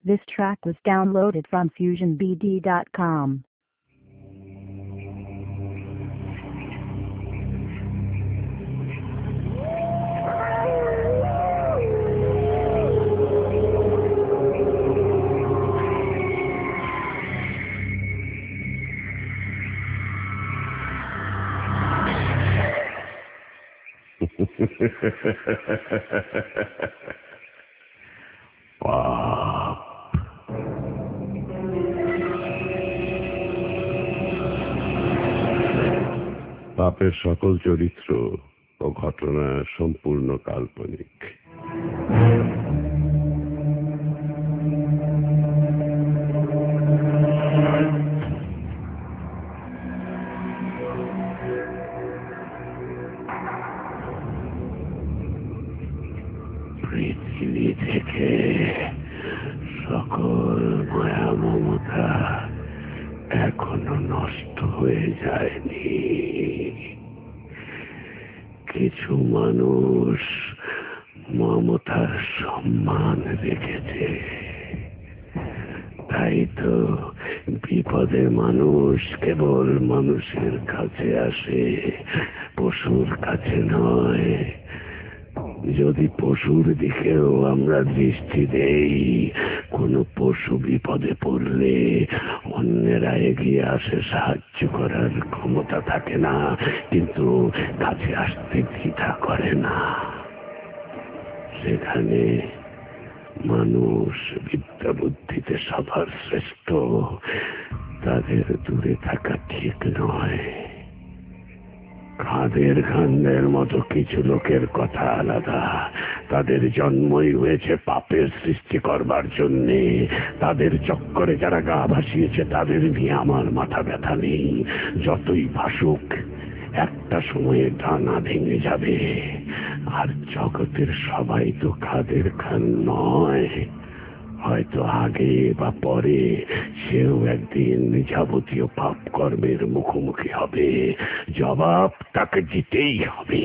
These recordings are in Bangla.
This track was downloaded from FusionBD.com. পাপের সকল চরিত্র ও ঘটনা সম্পূর্ণ কাল্পনিক। পৃথিবী থেকে সকল মায়া মমতা এখনো নষ্ট হয়ে যায়নি। কিছু মানুষ মমতার সম্মান রেখেছে, তাই তো বিপদে মানুষ কেবল মানুষের কাছে আসে, পশুর কাছে নয়। যদি পশুর দিকেও আমরা দৃষ্টি দেই, কোনো পশু বিপদে পড়লে অন্যেরা এগিয়ে আসে, সাহায্য করার ক্ষমতা থাকে না, কিন্তু কাছে আসতে দ্বিধা করে না। সেখানে মানুষ বিদ্যা বুদ্ধিতে সবার শ্রেষ্ঠ, তাদের দূরে থাকা ঠিক নয়। কাদের খান্ডের মতো কিছু লোকের কথা আলাদা। তাদের জন্মই হয়েছে পাপের সৃষ্টি করবার জন্যে। তাদের চক্করে যারা গা ভাসিয়েছে তাদের নিয়ে আমার মাথা ব্যথা নেই। যতই ভাসুক, একটা সময়ে ডানা ভেঙে যাবে। আর জগতের সবাই তো কাদের খান নয়। হয়তো আগে বা পরে সেও একদিন যাবতীয় পাপ কর্মের মুখোমুখি হবে। জবাব তাকে দিতেই হবে।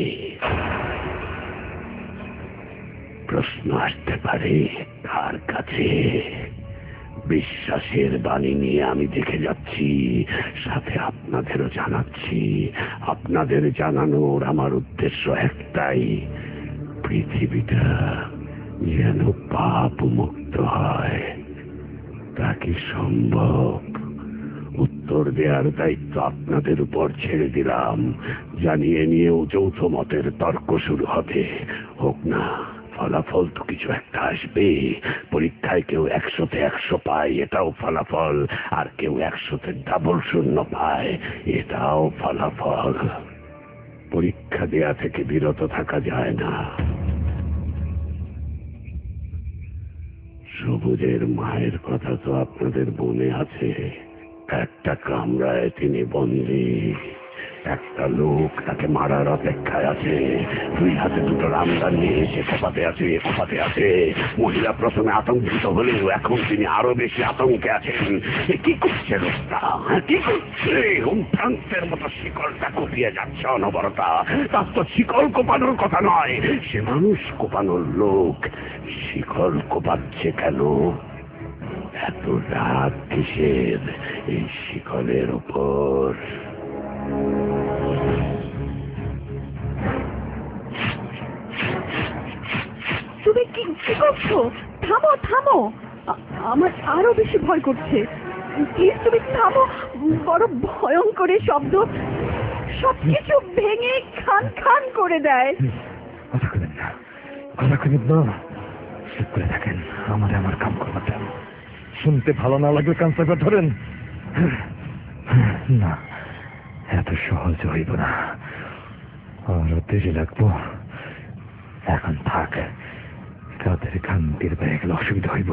প্রশ্ন আসতে পারে কার কাছে? বিশ্বাসের বাণী নিয়ে আমি দেখে যাচ্ছি, সাথে আপনাদেরও জানাচ্ছি। আপনাদের জানানোর আমার উদ্দেশ্য একটাই, পৃথিবীটা যেন পাপ মুক্ত হয়। তা কি সম্ভব? উত্তর দেওয়ার দায়িত্ব আপনাদের উপর ছেড়ে দিলাম। জানিয়ে নিয়েও যৌথ মতের তর্ক শুরু হবে। হোক না, ফলাফল তো কিছু একটা আসবে। পরীক্ষায় কেউ 100-তে 100 পায়, এটাও ফলাফল। আর কেউ 100-তে ডাবল শূন্য পায়, এটাও ফলাফল। পরীক্ষা দেয়া থেকে বিরত থাকা যায় না। সবুজের মায়ের কথা তো আপনাদের মনে আছে। একটা কামরায় তিনি বন্দী। একটা লোক তাকে মারার অপেক্ষায় আছে। 2 হাতে 2টো রামদান নিয়ে এসে কোপাতে আছে। মহিলা প্রথমে আতঙ্কিত হলেও এখন তিনি আরো বেশি আতঙ্কে আছেন। কি করছে লোকটা? কি করছে? ভ্রান্তের মতো শিকলটা কুপিয়ে যাচ্ছে অনবরতা। তার তো শিকল কোপানোর কথা নয়, সে মানুষ কোপানোর লোক। শিকল কোপাচ্ছে কেন? এত রাগ কিসের এই শিকলের উপর? তুমি কি করছো? থামো থামো, আমার আরো বেশি ভয় করছে। প্লিজ তুমি থামো। বড় ভয়ঙ্কর শব্দ, সবকিছু ভেঙে খান খান করে দেয়। কথা কইবেন না, চুপ করে থাকেন। আমার কাম করবার দেন। শুনতে ভালো না লাগলে কান চাপা ধরেন। না, এত সহজ হইব না, আরো দেরি লাগবো। এখন থাক, কাদের কান তীর পেয়ে গেলে অসুবিধা হইব।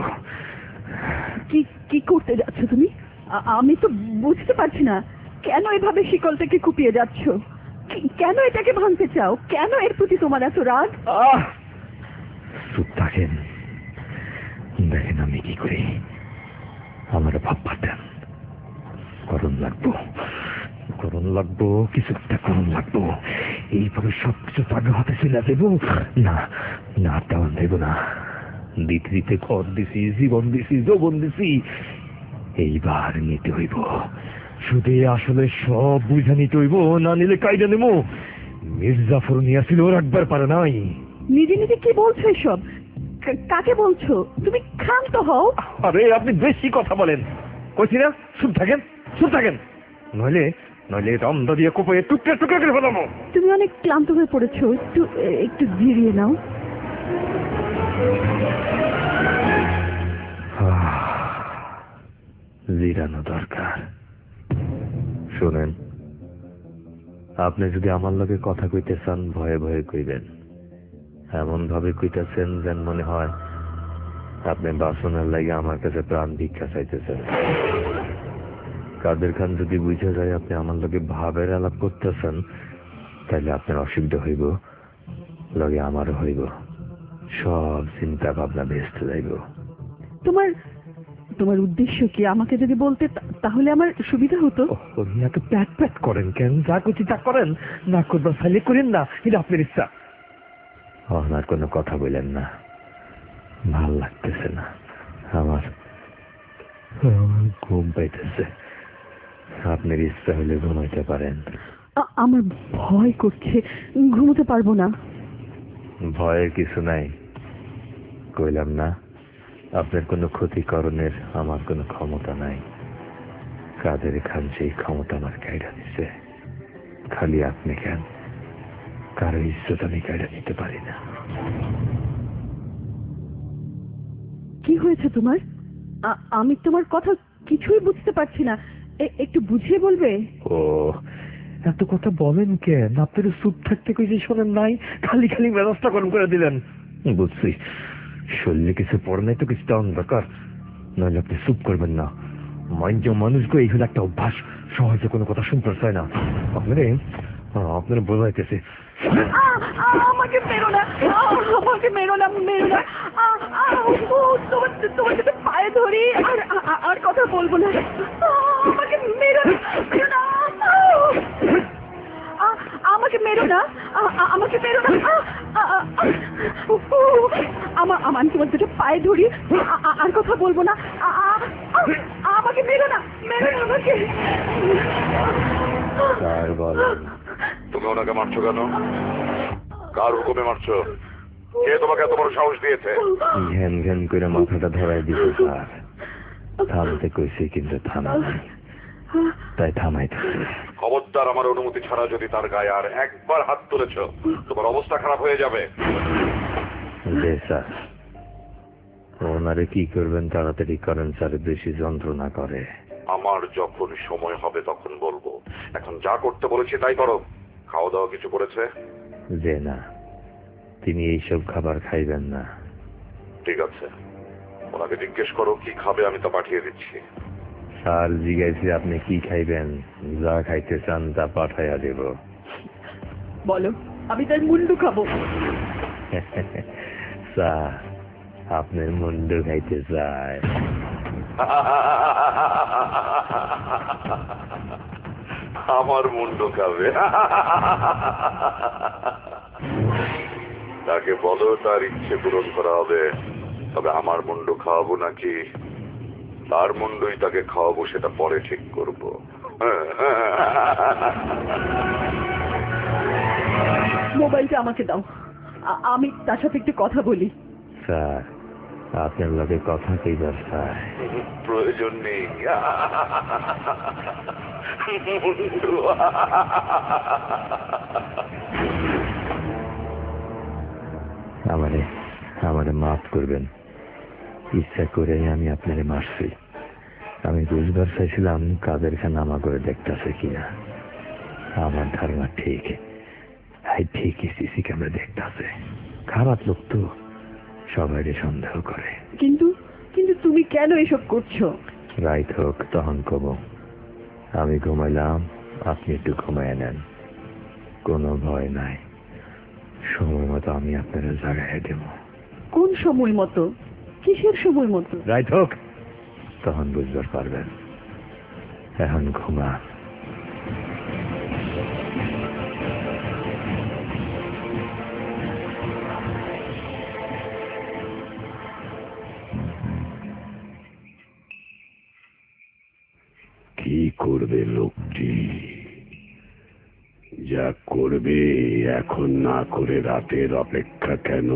কি করতে যাচ্ছ তুমি? আমি তো বুঝতে পারছি না। কেন এভাবে শিকলটাকে কুপিয়ে যাচ্ছ? কেন এটাকে ভাঙতে চাও? কেন এর প্রতি তোমার এত রাগ? চুপ থাকেন, দেখেন আমি কি করি। আমার ভাববার দেন। করণ লাগবো, কিছু একটা করণ লাগবো। এইভাবে সবকিছু তাকে হাতে ছেলে দেব না, না তেমন দেব না। দিতে দিতে ঘর দিছি, জীবন দিছি, যৌবন দিছি, এইবার নিতে হইব। শুধু আসলে সব বুঝা নিতে হইব, না নিলে কাইডা নেবো। মির্জাফর নিয়েছিল, ওর একবার পারে নাই। নিজে নিজে কি বলছো এসব? কাকে বলছো? তুমি ক্ষান্ত হও। আরে আপনি বেশি কথা বলেন, কইছি না চুপ থাকেন, চুপ থাকেন, নইলে নইলে রমদা দিয়ে কোপে টুকরা টুকরা করে ফেলাবো। তুমি অনেক ক্লান্ত হয়ে পড়েছো, একটু একটু জিরিয়ে নাও। জিরানো দরকার। শোনেন, আপনি যদি আমার লগে কথা কইতে চান, ভয়ে ভয়ে কইবেন। এমন ভাবে কইতেছেন যেন মনে হয় আপনি বাসনের লাগে আমার কাছে প্রাণ ভিক্ষা চাইতেছেন। কাদের খান যদি বুঝে যায় আপনি আমার লগে ভাবের আলাপ করতেছেন, তাহলে আপনার অসুবিধা হইব, লগে আমারও হইব। সব চিন্তা ভাবনা ভেস্তে যাইব। তোমার তোমার উদ্দেশ্য কি আমাকে যদি বলতে, তাহলে আমার সুবিধা হতো। এত প্যাট প্যাট করেন কেন? যা করছি তা করেন, না করবেন ফাইলে করেন না, এটা আপনার ইচ্ছা। আপনার কোনো কথা বললেন না, ভাল লাগতেছে না আমার, ঘুম পাইতেছে। আপনার ইচ্ছা হলে ঘুমাইতে পারেন। আমার ভয় করছে, ঘুমোতে পারবো না। ভয়ের কিছু নাই, কইলাম না আপনার কোনো ক্ষতিকরণের আমার কোনো ক্ষমতা নাই। কাদের খান সেই ক্ষমতা আমার কায়দা দিছে। খালি আপনি কেন, কারো ইজ্জত আমি কায়দা নিতে পারি না। কি হয়েছে তোমার? আমি তোমার কথা কিছুই বুঝতে পারছি না, একটু বুঝিয়ে বলবে? ও, এত কথা বলেন কেন? আপনার চুপ থাকতে কইছি শোনেন নাই, খালি খালি ব্যবস্থা গরম করে দিলেন। বুঝছি, শরীরে কিছু পড়ে নাই তো কিছুটা অন্ধকার, নাহলে আপনি চুপ করবেন না। মানুষকে এই হলো একটা অভ্যাস, সহজে কোনো কথা শুনতে চায় না। আপনার বোঝাইতেছে। আমাকে মেরো না, আমাকে মেরো না, মেরো না। তোমার সাথে পায়ে ধরি, আর কথা বলবো না। আমাকে মেরো না, মেরো না, আমাকে মেরো না, আমাকে মেরো না। আমি তোমার দুটো পায়ে ধরি, আর কথা বলবো না। আমাকে মেরো না, মেরো না আমাকে। তুমি ওনাকে মারছো কেন? কার হুকুমে মারছো? কে তোমাকে এত বড় সাহস দিয়েছে? ঘ্যান ঘ্যান করে মাথাটা ধরাই দিছে স্যার। থামতে কইছি কিন্তু থামা নাই, তাই থামাইতেছে। খবরদার, আমার অনুমতি ছাড়া যদি তার গায়ে আর একবার হাত তুলেছ, তোমার অবস্থা খারাপ হয়ে যাবে। জি স্যার, ওনারে কি করবেন তাড়াতাড়ি করেন স্যার, বেশি যন্ত্রণা করে। আমার যখন সময় হবে তখন বলবো, এখন যা করতে বলেছি তাই করো। খাওয়া দাওয়া কিছু করেছে? যে না, তিনি এইসব খাবার খাইবেন না। ঠিক আছে, ওনাকে জিজ্ঞেস করো কি খাবে, আমি তা পাঠিয়ে দিচ্ছি। স্যার জিজ্ঞাসি আপনি কি খাইবেন, যা খাইতে চান তা পাঠাইয়া দেব। বলো, আমি তার মুন্ডু খাবো। স্যার আপনার মুন্ডু খাইতে চায়? আমার মুন্ডু খাবে? তাকে বলো তার ইচ্ছে পূরণ করা হবে, তবে আমার মুন্ডু খাওয়াবো নাকি তার মুন্ডুই তাকে খাওয়াবো সেটা পরে ঠিক করব। মোবাইলটা আমাকে দাও, আমি তার সাথে একটু কথা বলি। স্যার আপনার লগে কথা কইবার স্যার। প্রয়োজন নেই। মুন্ডু আমারে মাফ করবেন, ইচ্ছা করে আমি আপনারে মারছি। আমি বুঝবার চাইছিলাম কাদের খান আমা করে দেখতেছে কিনা। আমার ধারণা ঠিক, ঠিকই সিসি ক্যামেরা দেখতেছে। খারাপ লোক তো, সবাই সন্দেহ করে। কিন্তু কিন্তু তুমি কেন এসব করছো? রাইট হোক তখন কব। আমি ঘুমাইলাম, আপনি একটু ঘুমায় নেন, কোনো ভয় নাই। সময় মতো আমি আপনারা জাগায় দেব। কোন সময় মতো? কিসের সময় মতো? রাইট হোক তখন বুঝবার পারবেন। এখন ঘুমা। কি করবে লোকটি? যা করবে এখন না করে রাতের অপেক্ষা কেন?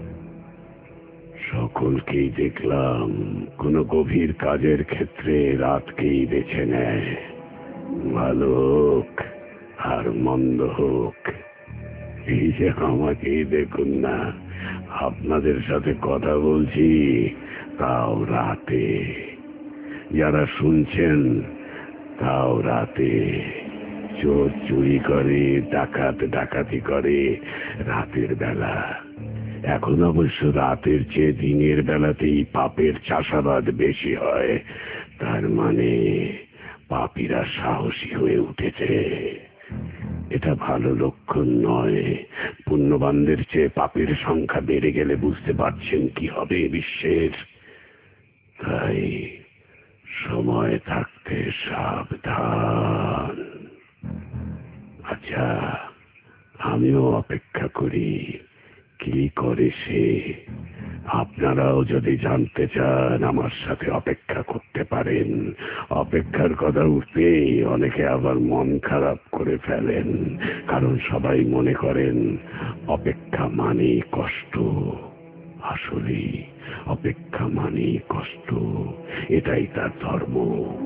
সকলকেই দেখলাম কোনো গভীর কাজের ক্ষেত্রে রাতকেই বেছে নেয়। ভালো হোক আর মন্দ হোক, এই যে আমাকেই দেখুন না, আপনাদের সাথে কথা বলছি তাও রাতে, যারা শুনছেন তাও রাতে। চোর চুরি করে, ডাকাত ডাকাতি করে রাতের বেলা। এখন অবশ্য রাতের চেয়ে দিনের বেলাতেই পাপের চাষাবাদ বেশি হয়। তার মানে পাপীরা সাহসী হয়ে উঠেছে। এটা ভালো লক্ষণ নয়। পুণ্যবানদের চেয়ে পাপের সংখ্যা বেড়ে গেলে বুঝতে পারছেন কি হবে বিশ্বের। তাই সময় থাকতে সাবধান। আচ্ছা, আমিও অপেক্ষা করি কি করে সে। আপনারাও যদি জানতে চান আমার সাথে অপেক্ষা করতে পারেন। অপেক্ষার কথা উঠতেই অনেকে আবার মন খারাপ করে ফেলেন, কারণ সবাই মনে করেন অপেক্ষা মানেই কষ্ট। আসলে অপেক্ষা মানেই কষ্ট, এটাই তার ধর্ম।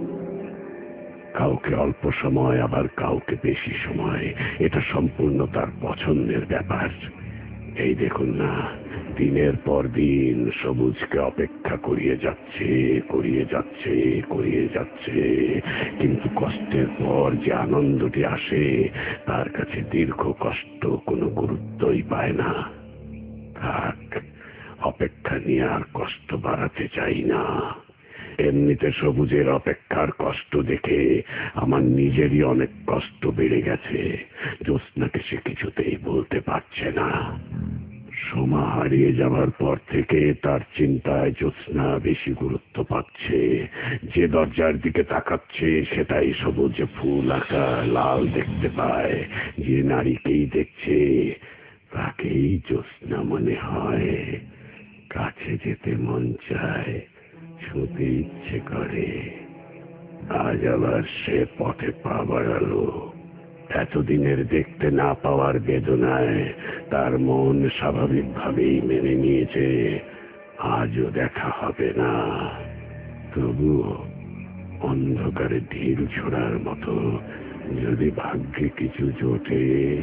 কাউকে অল্প সময়, আবার কাউকে বেশি সময়, এটা সম্পূর্ণ তার পছন্দের ব্যাপার। এই দেখুন না, দিনের পর দিন সবুজকে অপেক্ষা করিয়ে যাচ্ছে, করিয়ে যাচ্ছে, করিয়ে যাচ্ছে, কিন্তু কষ্টের পর যে আনন্দটি আসে তার কাছে দীর্ঘ কষ্ট কোনো গুরুত্বই পায় না। থাক, অপেক্ষা নিয়ে আর কষ্ট বাড়াতে চাই না। এমনিতে সবুজের অপেক্ষার কষ্ট দেখে আমার নিজেরই অনেক কষ্ট বেড়ে গেছে। জ্যোৎস্নাকে সে কিছুতেই বলতে পারছে না। সোমা হারিয়ে যাওয়ার পর থেকে তার চিন্তায় জ্যোৎস্না বেশি গুরুত্ব পাচ্ছে। যে দরজার দিকে তাকাচ্ছে সেটাই সবুজে ফুল আঁকা লাল দেখতে পায়। যে নারীকেই দেখছে তাকেই জ্যোৎস্না মনে হয়। কাছে যেতে মন চায়, ছুঁতে ইচ্ছে করে। আজ আবার সে পথে পা বাড়ালো। এতদিনের দেখতে না পাওয়ার বেদনায় তার মন স্বাভাবিকভাবেই মেনে নিয়েছে আজও দেখা হবে না। তবুও অন্ধকারে ঢিল ছোড়ার মতো যদি ভাগ্যে কিছু জোটে।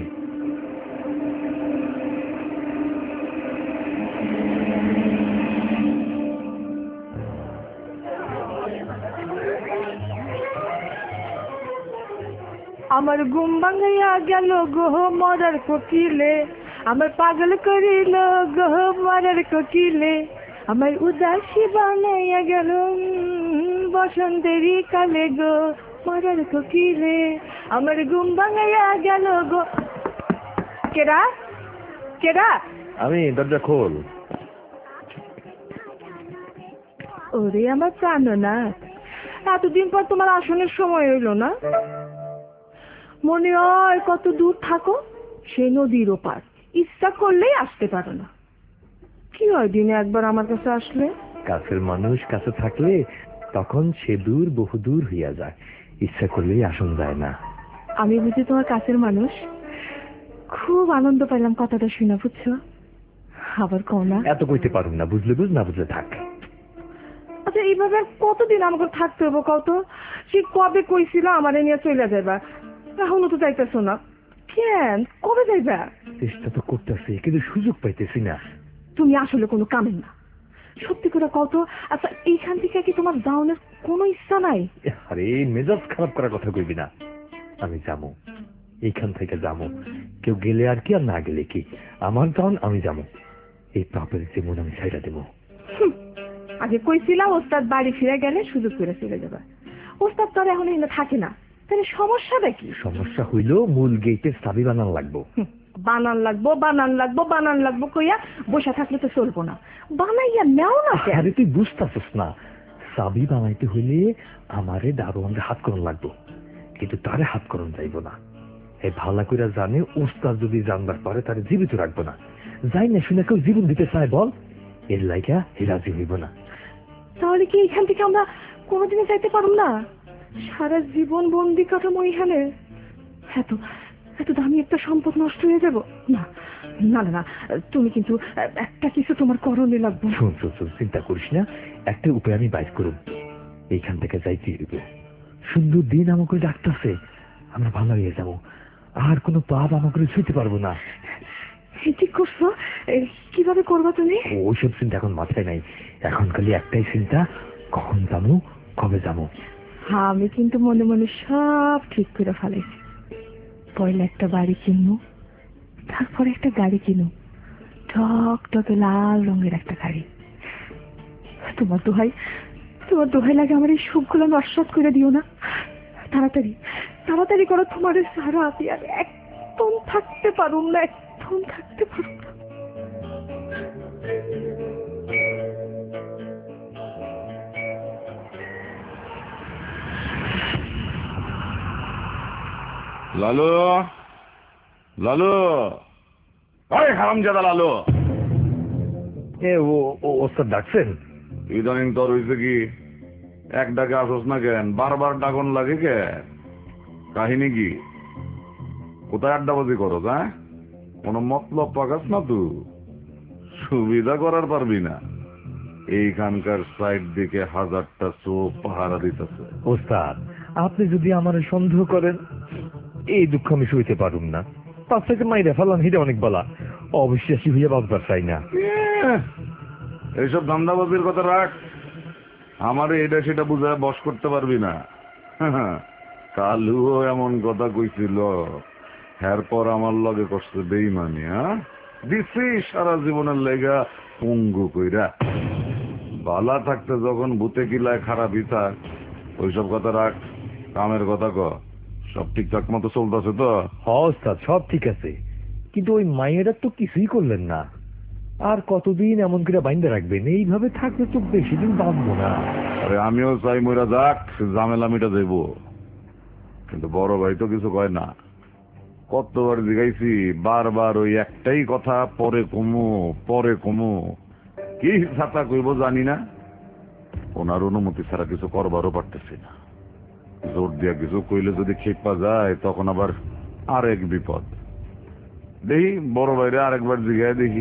আমার ঘুম ভাঙাইয়া গেল গো মরার কোকিলে, আমার পাগল করিল গো মরার কোকিলে, আমার উদাসী বানাইয়া গেল বসন্তেরই কালে গো মরার কোকিলে, আমার ঘুম ভাঙাইয়া গেল গো। কেডা কেডা? আমি, দরজা খোল। ওরে আমার প্রাণনাথ, এতদিন পর তোমার আসনের সময় হইল না? মনে হয় কত দূর থাকো, সেই নদীর ওপার, ইচ্ছা করলেই আসতে পারো না। কি হয় দিনে একবার আমার কাছে আসলে? কাছের মানুষ কাছে থাকলে তখন সে দূর বহুদূর হইয়া যায়, ইচ্ছা করলেই আসন যায় না। আমি বুঝি তোমার কাছের মানুষ? খুব আনন্দ পাইলাম কথাটা শুনে, বুঝছো? আবার কও না। এত কইতে পারুন না, বুঝলে বুঝ, না বুঝলে থাক। আচ্ছা, এইভাবে আর কতদিন আমাকে থাকতে হবো কত? সে কবে কইছিল আমারে নিয়ে চলে যাবা, এখনো তো যাইতেছো না কেন? কবে যাইবা? চেষ্টা তো করতেছি, কিন্তু সুযোগ পাইতেছি না। তুমি আসলে কোনো কামের না, সত্যি করে কও তো। আচ্ছা, এইখান থেকে কি তোমার যাওয়ার কোনো ইচ্ছা নাই? আরে মেজাজ খারাপ করার কথা কইবি না। আমি যাবো, এইখান থেকে যাবো। কেউ গেলে আর কি, আর না গেলে কি, আমার যাওন আমি যাবো। এই পাপের জীবন আমি ছাইড়া দেবো। আগে কইছিলাম ওস্তাদ বাড়ি ফিরে গেলে সুযোগ করে চলে যাবা। ওস্তাদ তো আর এখন এখানে থাকে না, তাহলে সমস্যাটা কি? সমস্যা হইল মূল গেটের চাবি বানান লাগবো। বানান লাগবো বানান লাগবো বানান লাগবো কইয়া বসে থাকলে তো চলবো না, বানাইয়া নেও না। আরে তুই বুঝতেছিস না, চাবি বানাইতে হইলে আমারে দারোয়ানরে হাত করন লাগবো, কিন্তু তারে হাত করন যাইব না। এই ভালা কইরা জানে ওস্তাদ যদি জানবার পারে তারে জীবিত রাখবো না। যাই না শুনে কেউ জীবন দিতে চায় বল, এর লাইগা হে রাজি হইব না। তাহলে কি এখান থেকে আমরা কোনোদিনই যাইতে পারব না? সারা জীবন বন্দি কাটামো এখানে? এত এত দামি একটা সম্পদ নষ্ট হয়ে যাব? না না না না, তুমি কিন্তু একটা কিছু তোমার করণে লাগবে। শোন শোন শোন, চিন্তা করিস না, একটা উপায় আমি বাইর করব। এইখান থেকে যাইতে হইব। সুন্দর দিন আমাকে ডাকতেছে, আমরা ভালো হয়ে যাবো, আর কোনো পাপ আমাকে ছুঁতে পারবো না। ঠিক করছো? কিভাবে করবা তুমি? ওইসব চিন্তা এখন মাথায় নাই, এখন খালি একটাই চিন্তা, কখন যাবো, কবে যাবো। আমি কিন্তু মনে মনে সব ঠিক করে ফেলেছি। পয়লা একটা বাড়ি কিনবো, তারপরে একটা গাড়ি কিনো, টকটকে লাল রঙের একটা গাড়ি। তোমার দোহাই লাগে আমার এই সুখগুলো নস্বাত করে দিও না। তাড়াতাড়ি তাড়াতাড়ি করো, তোমার সারা হাতি আর একদম থাকতে পারুম না, একদম থাকতে পারুম না। লালু, লালু, ওই হারামজাদা লালু। ওস্তাদ ডাকছেন? ইদানিং তোর হয়েছে কি, এক ডাকে আসস না কেন? বারবার ডাকন লাগে কে? কাহিনী কি? কোথায় আড্ডাবাজি করো? হ্যাঁ, কোনো মতলব পাকাস না? তুই সুবিধা করার পারবি না। এইখানকার সাইড দিকে 1000টা চোখ পাহারা দিতেছে। ওস্তাদ, আপনি যদি আমার সন্দেহ করেন, এই দুঃখ আমি সইতে পারুম না। তার সাথে মাইরে ফেলাম, হিটা অনেক বলা, অবিশ্বাসী হইয়া বাঁচবার চাই না। এইসব ধান্দাবাজির কথা রাখ, আমার এটা সেটা বুঝায় বস করতে পারবি না। কালুও এমন কথা কইছিল, এরপর আমার লগে করছে বেইমানি। হ্যাঁ, দিছি সারা জীবনের লেগা পঙ্গু কইরা। বালা থাকতে যখন ভূতে কিলায় খারাপই থাক, ওইসব কথা রাখ, কামের কথা ক। সব ঠিকঠাক মতো চলতেছে তো? ওস্তাদ, সব ঠিক আছে, কিন্তু ওই মায়েরা তো কিছুই করলেন না। আর কতদিন এমন করে বাইন্দা রাখবেন? এইভাবে থাকলে তো বেশি দিন বাঁচবো না। আরে আমিও চাই মইরা যাক, ঝামেলা মিটা দেব, কিন্তু বড় ভাই তো কিছু কয় না। কতবার জিগাইছি, বারবার ওই একটাই কথা, পরে কমু পরে কমু। কি ছাতা কইব জানি না, ওনার অনুমতি ছাড়া কিছু করবারও পারতেছি না। জোর দিয়া কিছু কইলে যদি খেপা যায়, তখন আবার আরেক বিপদ। দেখি বড় ভাইরে আরেকবার জিগায় দেখি।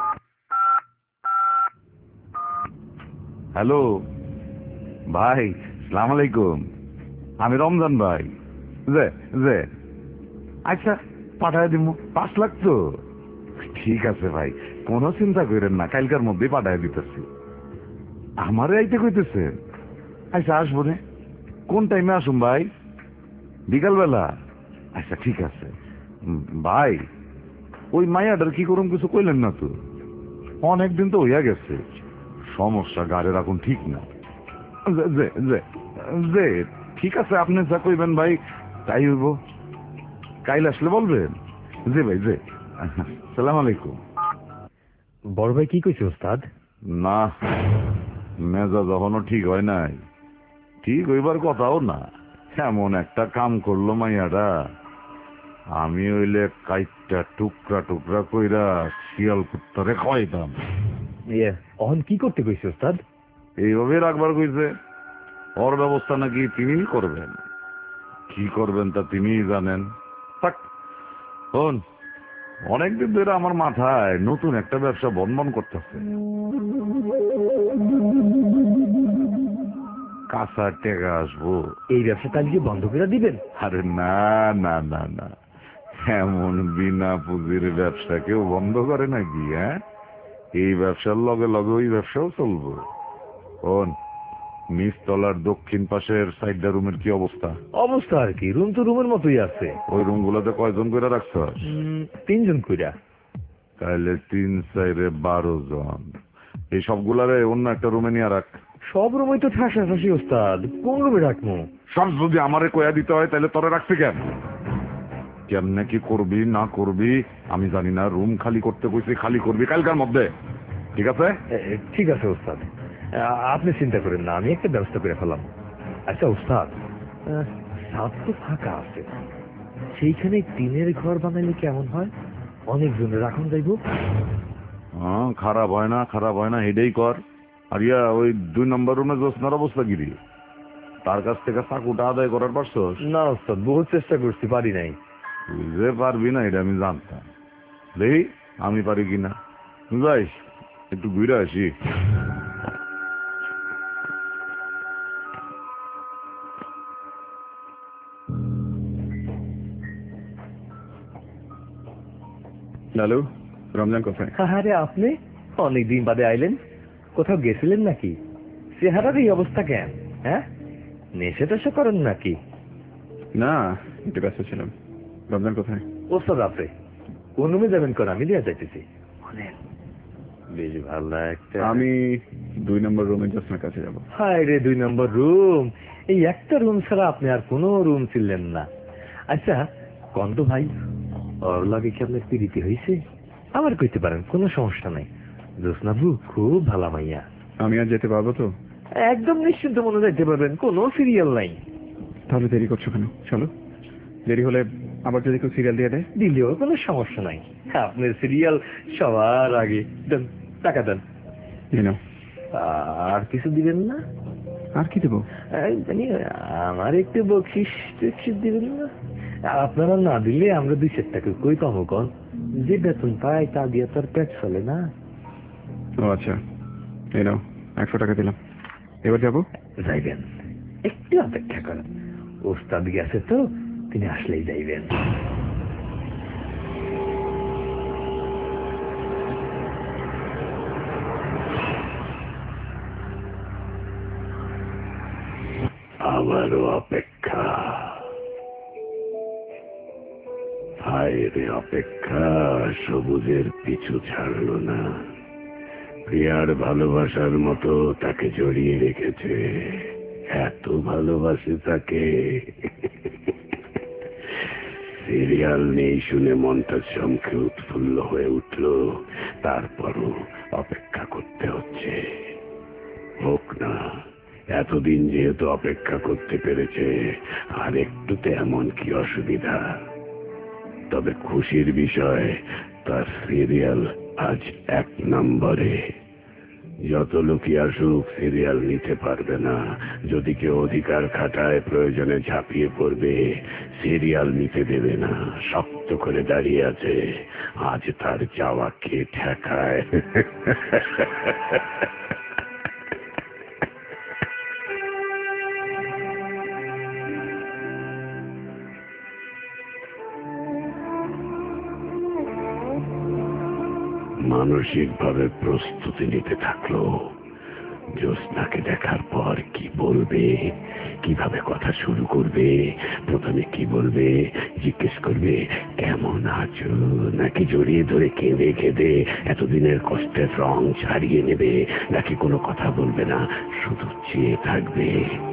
হ্যালো ভাই, সালাম আলাইকুম, আমি রমজান ভাই। যে যে আচ্ছা, পাঠায় দিব। 5 লাখ তো? ঠিক আছে ভাই, কোনো চিন্তা করেন না, কালকার মধ্যেই পাঠায় দিতেছি। আমারে আইতে কইতেছেন? আচ্ছা আসবো রে। কোন টাইমে আসুন ভাই? বিকালবেলা? আচ্ছা ঠিক আছে। ভাই, ওই মায়াটার কি করুন কিছু কইলেন না তো? অনেকদিন তো হইয়া গেছে, সমস্যা গাড়ির এখন ঠিক না। যে যে যে ঠিক আছে, আপনি যা কইবেন ভাই তাই হইব। কাইল আসলে বলবেন। জি ভাই, জি। সালাম আলাইকুম। বড় ভাই কি কইছে ওস্তাদ? না, মেজাজ এখনো ঠিক হয় নাই। ঠিক হইবার কথাও না, এমন একটা কাম করলো মাইয়াটা, আমি হইলে কাইটটা টুকরা টুকরা কইরা শিয়াল কুত্তারে খাওয়াইতাম। অহন কি করতে কইছে ওস্তাদ? এইভাবে রাখবার কইছে। ওর ব্যবস্থা নাকি তিনিই করবেন। কি করবেন তা তিনিই জানেন। থাক, শোন, অনেকদিন ধরে আমার মাথায় নতুন একটা ব্যবসা বনবন করতেছে। কাঁচা টেকা আসবো। এই ব্যবসা কালকে বন্ধ করে দিবেন? আরে না না না না, এমন বিনা পুঁজির ব্যবসা কেউ বন্ধ করে নাকি? হ্যাঁ, এই ব্যবসার লগে লগে ওই ব্যবসাও চলবো। শোন, নিচতলার দক্ষিণ পাশের সাইডটা রুমের কি অবস্থা? অবস্থা আর কি, রুম তো রুমের মতোই আছে। ওই রুম গুলাতে কয়জন করে রাখছ? 3 জন কইরা। তাহলে 3 4 12 জন। এই সবগুলারে অন্য একটা রুমে নিয়ে রাখ। সব রুমই তো ঠাসাঠাসি ওস্তাদ, কোন রুমে রাখবো? সব যদি আমারে কয়া দিতে হয়, তাহলে তোরে রাখছি কেন? কেমনে কি করবি না করবি আমি জানি না। রুম খালি করতে কইছি, খালি করবি কালকার মধ্যে, ঠিক আছে? ঠিক আছে ওস্তাদ, আপনি চিন্তা করেন না, আমি একটা ব্যবস্থা করে ফেলাম। আচ্ছা ওস্তাদ, ছাদ তো ফাঁকা আছে, সেইখানে টিনের ঘর বানাইলে কেমন হয়? অনেকজনের রাখুন যাইব। খারাপ হয় না, খারাপ হয় না, এটাই কর। আর ওই 2 নম্বর রুমে জোসনার অবস্থা গিরি? তার কাছ থেকে চাকুটা আদায় করার পারছস? না ওস্তাদ, বহুত চেষ্টা করছি, পারি নাই। তুই যে পারবি না এটা আমি জানতাম। দেখি আমি পারি কিনা। যাইস, একটু ঘুরে আসি। লালু, রমজান কোথায়? আরে আপনি অনেকদিন বাদে আইলেন, কোথাও গেছিলেন নাকি? চেহারার এই অবস্থা কেন? হ্যাঁ, নেশে টেশে করেন নাকি? না, একটু ব্যস্ত ছিলাম। রমজান কোথায়? ওস্তাদ আপনি কোন রুমে যাবেন? কর আমি লিয়া যাইতেছি। বেশ ভালো একটা। আমি 2 নম্বর রুমে জোসনার কাছে যাব। হায় রে, 2 নম্বর রুম? এই একটা রুম ছাড়া আপনি আর কোনো রুম ছিলেন না। আচ্ছা কন্ত ভাই, ওর লাগে কি আপনার পিরিতি হয়েছে? আমার কইতে পারেন, কোনো সমস্যা নাই। জোসনাবু খুব ভালো মাইয়া। আমি আর যেতে পারবো তো? একদম নিশ্চিন্ত মনে যাইতে পারবেন, কোনো সিরিয়াল নাই। তাহলে দেরি করছো কেন? চলো, দেরি হলে আবার যদি কেউ সিরিয়াল দিয়ে দেয়? দিলেও কোনো সমস্যা নাই, আপনার সিরিয়াল সবার আগে। দেন, টাকা দেন। এই নাও। আর কিছু দিবেন না? আর কি দেবো? জানি, আমার একটু বকশিস টকশিস দিবেন না? আপনারা না দিলে আমরা 2 টাকা কই পাবো কন? যে বেতন পাই তা দিয়ে তো আর পেট চলে না। ও আচ্ছা, এই নাও 100 টাকা দিলাম। এবার যাবো? যাইবেন, একটু অপেক্ষা করেন। ওস্তাদ গেছে তো, তিনি আসলেই যাইবেন। আবারও অপেক্ষা, ভাইরে অপেক্ষা সবুজের পিছু ছাড়লো না। প্রিয়ার ভালোবাসার মতো তাকে জড়িয়ে রেখেছে, এত ভালোবাসে তাকে। সিরিয়াল নেই শুনে মনটা চমকে উৎফুল্ল হয়ে উঠল। তারপরও অপেক্ষা করতে হচ্ছে। হোক না, এতদিন যেহেতু অপেক্ষা করতে পেরেছে, আর একটুতে এমন কি অসুবিধা? তবে খুশির বিষয়, তার সিরিয়াল আজ 1 নম্বরে। যত লোকই আসুক সিরিয়াল নিতে পারবে না। যদি কেউ অধিকার খাটায় প্রয়োজনে ঝাঁপিয়ে পড়বে, সিরিয়াল নিতে দেবে না। শক্ত করে দাঁড়িয়ে আছে। আজ তার যাওয়া কে ঠেকায়? মানসিকভাবে প্রস্তুতি নিতে থাকলো। জ্যোৎস্নাকে দেখার পর কি বলবে, কিভাবে কথা শুরু করবে। প্রথমে কি বলবে? জিজ্ঞেস করবে কেমন আছো, নাকি জড়িয়ে ধরে কেঁদে কেঁদে এতদিনের কষ্টের রং ছাড়িয়ে নেবে, নাকি কোনো কথা বলবে না, শুধু চেয়ে থাকবে।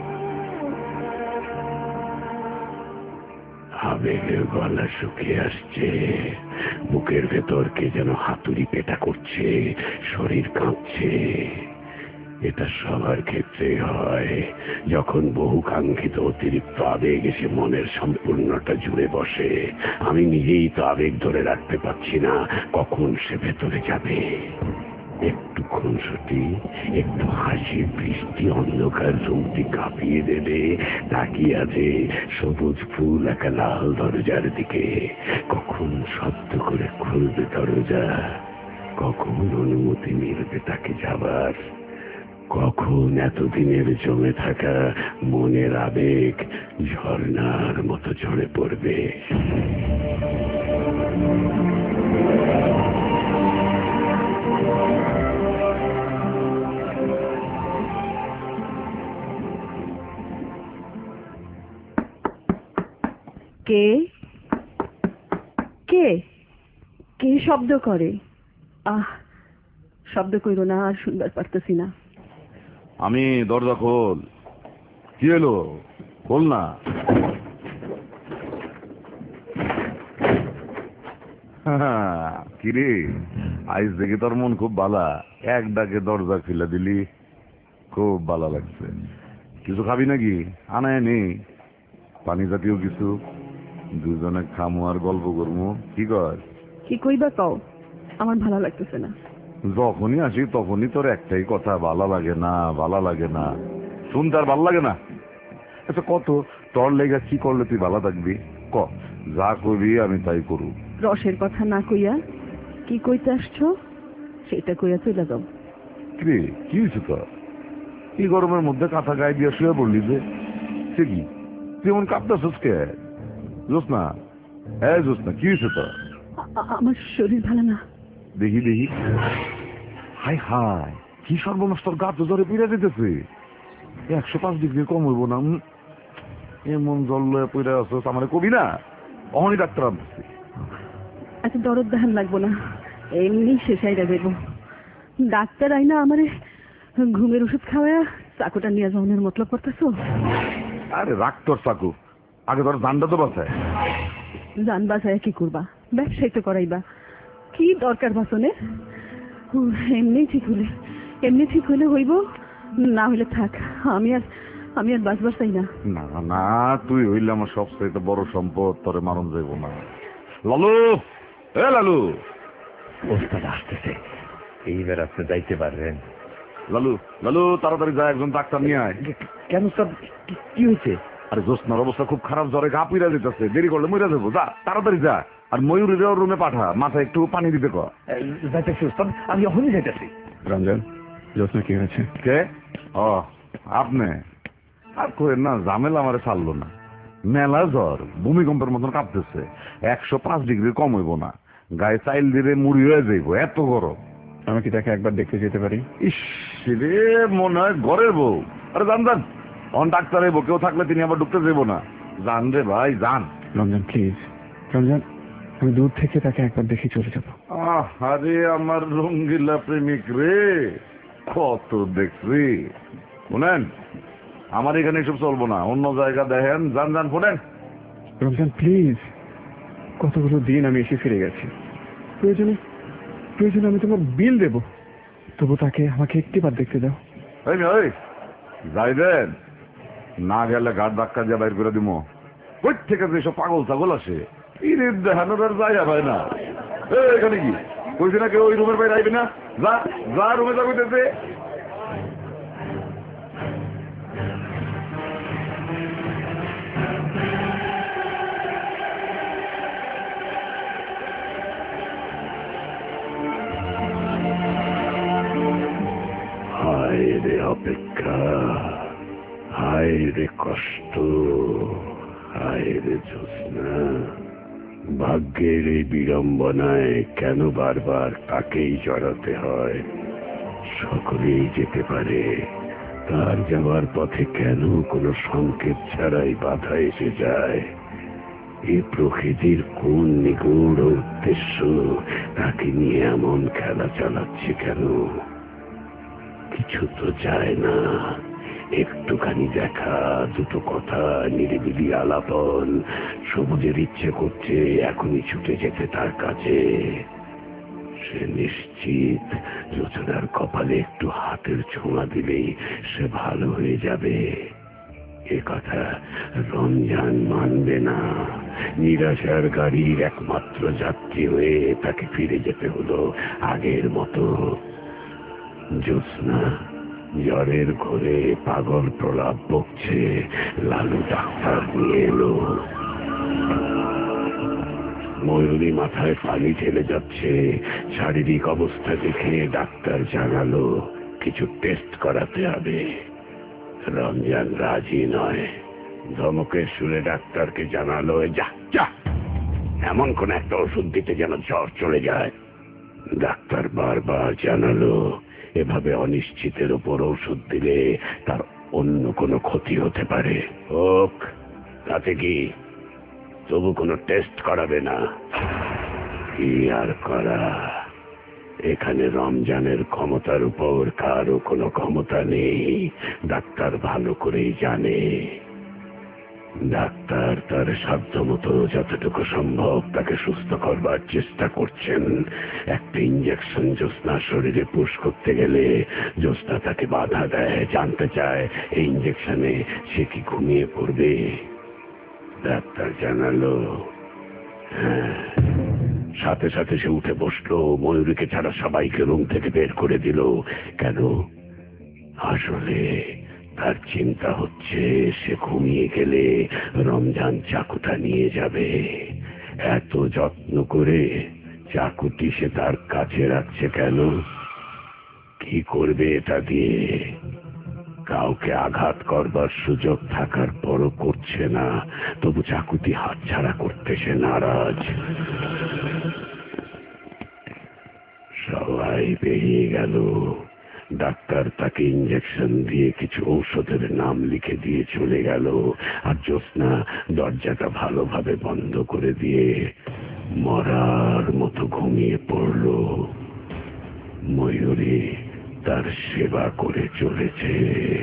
আবেগে গলা শুকিয়ে আসছে, বুকের ভেতর কে যেন হাতুড়ি পেটা করছে, শরীর কাঁপছে। এটা সবার ক্ষেত্রে হয়, যখন বহু কাঙ্ক্ষিত অতিরিক্ত আবেগ এসে মনের সম্পূর্ণটা জুড়ে বসে। আমি নিজেই তো আবেগ ধরে রাখতে পারছি না, কখন সে ভেতরে যাবে। একটু খুনসুটি, একটু হাসি, বৃষ্টি অন্ধকার রুমটি কাঁপিয়ে দেবে। তাকিয়ে আছে সবুজ ফুল একা লাল দরজার দিকে। কখন শব্দ করে খুলবে দরজা, কখন অনুমতি মিলবে তাকে যাবার, কখন এতদিনের জমে থাকা মনের আবেগ ঝর্ণার মতো ঝরে পড়বে। কে কে কে শব্দ করে? শব্দ কইরো না, আর শুনবার পারতেছি না। আমি, দরজা খোল। কি হলো? খোল না। কিরে, আজ দেখে তোর মন খুব বালা, এক ডাকে দরজা খুলে দিলি, খুব ভালো লাগছে। কিছু খাবি নাকি? আনায় নেই পানি জাতীয় কিছু, দুজনে খামু আর গল্প করবো। কি কর? কি কইবা কও, আমার ভালো লাগতেছে না। যখনই আসি তখনই তোর একটাই কথা, ভালো লাগে না, ভালো লাগে না। শুনতে আর ভালো লাগে না। আচ্ছা কত তোর লেগা কি করলে তুই ভালো থাকবি? ক, যা করবি আমি তাই করু। রসের কথা না কইয়া কি কইতে আসছো সেটা কইয়া চলে যাও। কিরে কি হয়েছে তোর? এই গরমের মধ্যে কাঁথা গায়ে দিয়ে শুয়ে পড়লি যে, সে কি তুই এমন কাঁপতেছিস কে? জোসনা, হ্যাঁ জোসনা, কি হয়েছে তোর? আমার শরীর ভালো না। দেখি দেখি, হাই হাই, কি সর্বনাশ, তোর গা তো জ্বরে পুড়ে যেতেছে। 105 ডিগ্রি কম হইব না? এমন জল লয়ে পুড়ে আসছ, আমার কবি না অহনি ডাক্তার আনতেছি। এত দরদ দেখান লাগবো না, এমনি শেষাইরা দেব। ডাক্তার আইনা আমারে ঘুমের ওষুধ খাওয়া চাকুটা নিয়ে যাওয়ার মতলব করতেছো? আরে রাখ তোর চাকু, আগে তোর জানটা তো বাঁচায়। জান বাঁচায় কি করবা? ব্যবসায় তো করাইবা। কি দরকার বাঁচনে? এমনি ঠিক হইলে হইব, না হইলে থাক। আমি আর বাঁচবার চাই না। না না, তুই হইলে আমার সবচেয়ে বড় সম্পদ, তোরে মারণ যাইব না। লালু, এ লালু। ওস্তাদ আসতেছে, এইবার আপনি যাইতে পারবেন। লালু লালু, তাড়াতাড়ি যা, একজন ডাক্তার নিয়ে আয়। কেন স্যার, কি হয়েছে? আরে জোসনার অবস্থা খুব খারাপ, জ্বরে গা পুড়ে যেতেছে, দেরি করলে মরে যাবো। যা তাড়াতাড়ি যা, আর ময়ূরের রুমে পাঠা, মাথায় একটু পানি দিতে কর। যাইতেছি ওস্তাদ, আমি এখনই যাইতেছি। রমজান, জোসনা কি হয়েছে? কে? ও আপনি? আর করেন না, ঝামেলা আমারে ছাড়লো না। মেলা জ্বর, ভূমিকম্পের মতন কাঁপতেছে। 105 ডিগ্রি কম হইব না, গায়ে চাইল দিলে মুড়ি হয়ে যাইব, এত গরম। আমি কি তাকে একবার দেখতে যেতে পারি? ইস রে, মনে হয় ঘরের বউ। আরে যান যান, অন ডাক্তার বউ, কেউ থাকলে তিনি আবার ঢুকতে যাবো না। যান রে ভাই, যান। রমজান প্লিজ, রমজান, আমি দূর থেকে তাকে একবার দেখে চলে যাব। আরে আমার রঙ্গিলা প্রেমিক রে, কত দেখছি। শুনেন, আমার এখানে এসব চলবো না, অন্য জায়গা দেখেন। যান যান, ফোনেন। রমজান প্লিজ, কতগুলো দিন আমি এসে ফিরে গেছি, প্রয়োজনে আমি তোমার বিল দেব, তবু তাকে আমাকে একটিবার দেখতে দাও। ওই যাইবেন না, গেলে ঘাট ধাক্কা দিয়ে বাইর করে দিব। ওই থেকে যেসব পাগল ছাগল আসে, ঈদের দেখানোর আর যাইয়া হয় না। এখানে কি কইছি না, কেউ ওই রুমের বাইরে আইবে না। যা যা, রুমে যা কইতেছে। হায় রে অপেক্ষা, হায় রে কষ্ট, হায় রে জ্যোৎস্না। ভাগ্যের এই বিড়ম্বনায় কেন বারবার তাকেই জড়াতে হয়? সকলেই যেতে পারে, তার যাওয়ার পথে কেন কোনো সংকেত ছাড়াই বাধা এসে যায়? এই প্রকৃতির কোন নিগূঢ় উদ্দেশ্য তাকে নিয়ে এমন খেলা চালাচ্ছে কেন? কিছু তো যায় না, একটুখানি দেখা, দুটো কথা, নিরিবিলি আলাপন। সবুজের ইচ্ছে করছে এখনই ছুটে যেতে তার কাছে। সে নিশ্চিত যোচনার কপালে একটু হাতের ছোঁয়া দিলেই সে ভালো হয়ে যাবে। এ কথা রমজান মানবে না। নিরাশার গাড়ির একমাত্র যাত্রী হয়ে তাকে ফিরে যেতে হলো আগের মতো। জ্যোৎস্না জ্বরের ঘোরে পাগল প্রলাপ বকছে। লালু ডাক্তার নিয়ে এলো। ময়ূরী মাথায় পানি ঢেলে যাচ্ছে। শারীরিক অবস্থা দেখে ডাক্তার জানালো কিছু টেস্ট করাতে হবে। রমজান রাজি নয়। ধমকের সুরে ডাক্তারকে জানালো, যা যা, এমন কোন একটা ওষুধ দিতে যেন জ্বর চলে যায়। ডাক্তার বারবার জানালো এভাবে অনিশ্চিতের উপর ওষুধ দিলে তার অন্য কোনো ক্ষতি হতে পারে। হোক, তাতে কি, তবু কোনো টেস্ট করাবে না? কি আর করা, এখানে রমজানের ক্ষমতার উপর কারো কোনো ক্ষমতা নেই। ডাক্তার ভালো করেই জানে। ডাক্তার তার সাধ্যমতো যতটুকু সম্ভব তাকে সুস্থ করবার চেষ্টা করছেন। একটা ইঞ্জেকশন জ্যোৎস্নার শরীরে পুশ করতে গেলে জ্যোৎস্না তাকে বাধা দেয়, জানতে চায় এই ইঞ্জেকশনে সে কি ঘুমিয়ে পড়বে। ডাক্তার জানালো হ্যাঁ। সাথে সাথে সে উঠে বসলো। ময়ূরীকে ছাড়া সবাইকে রুম থেকে বের করে দিল। কেন? আসলে তার চিন্তা হচ্ছে সে ঘুমিয়ে গেলে রমজান চাকুটা নিয়ে যাবে। এত যত্ন করে চাকুটি সে তার কাছে রাখছে কেন? কি করবে এটা দিয়ে? কাউকে আঘাত করবার সুযোগ থাকার পরও করছে না, তবু চাকুটি হাতছাড়া করতে সে নারাজ। সবাই বেরিয়ে গেল। ডাক্তার তাকে ইঞ্জেকশন দিয়ে কিছু ঔষধের নাম লিখে দিয়ে চলে গেল। আর জ্যোৎস্না দরজাটা ভালোভাবে বন্ধ করে দিয়ে মরার মতো ঘুমিয়ে পড়ল। ময়ূরী তার সেবা করে চলেছে।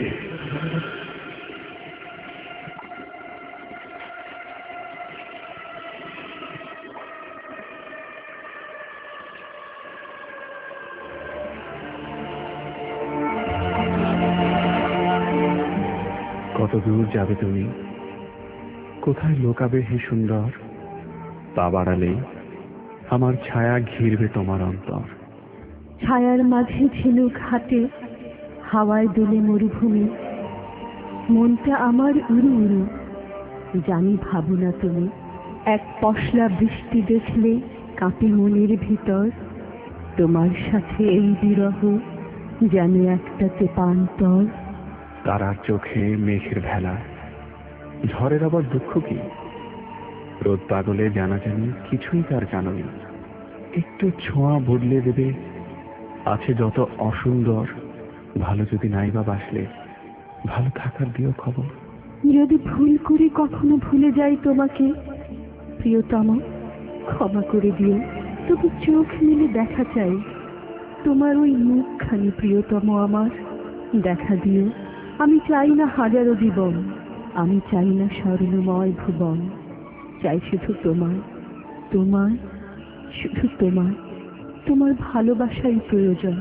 কত দূর যাবে তুমি? কোথায় লোকাবে হে সুন্দর? পা বাড়ালেই আমার ছায়া ঘিরবে তোমার অন্তর। ছায়ার মাঝে ঝিনুক হাতে, হাওয়ায় দোলে মরুভূমি। মনটা আমার উড়ু উড়ু, জানি ভাবো না তুমি। এক পশলা বৃষ্টি দেখলে কাঁপে মনের ভিতর। তোমার সাথে এই বিরহ যেন একটা তেপান্তর। তারার চোখে মেঘের ভেলা, ঝড়ের আবার দুঃখ কি? রোদ পাগলে জানাজানি কিছুই তার জাননি। একটু ছোঁয়া বদলে দেবে আছে যত অসুন্দর। ভালো যদি নাই বা বাসলে ভালো থাকার দিও খবর। যদি ভুল করে কখনো ভুলে যাই তোমাকে প্রিয়তম, ক্ষমা করে দিও। তবু চোখ মেলে দেখা চাই তোমার ওই মুখখানি প্রিয়তম আমার। দেখা দিও। আমি চাই না হাজারো জীবন, আমি চাই না স্বর্ণময় ভুবন। চাই শুধু তোমার, তোমার, শুধু তোমার, তোমার ভালোবাসাই প্রয়োজন।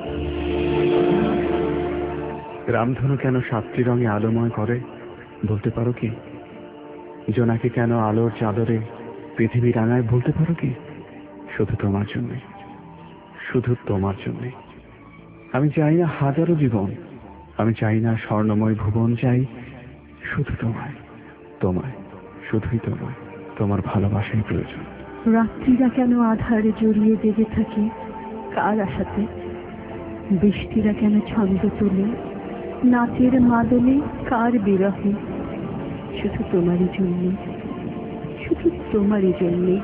রামধনু কেন সাতটি রঙে আলোময় করে বলতে পারো কি? জোনাকে কেন আলোর চাদরে পৃথিবী রাঙায় বলতে পারো কি? শুধু তোমার জন্যে, শুধু তোমার জন্যে। আমি চাই না হাজারো জীবন, আমি চাই না স্বর্ণময় ভুবন। চাই শুধু তোমায়, তোমায়, শুধুই তোমায়। তোমার ভালোবাসাই প্রয়োজন। রাত্রিরা কেন আধারে জড়িয়ে জেগে থাকে কার আশাতে? বৃষ্টিরা কেন ছন্দ তোলে নাচের মাদলে কার বিরহে? শুধু তোমারই জন্যে, শুধু তোমারই জন্যে।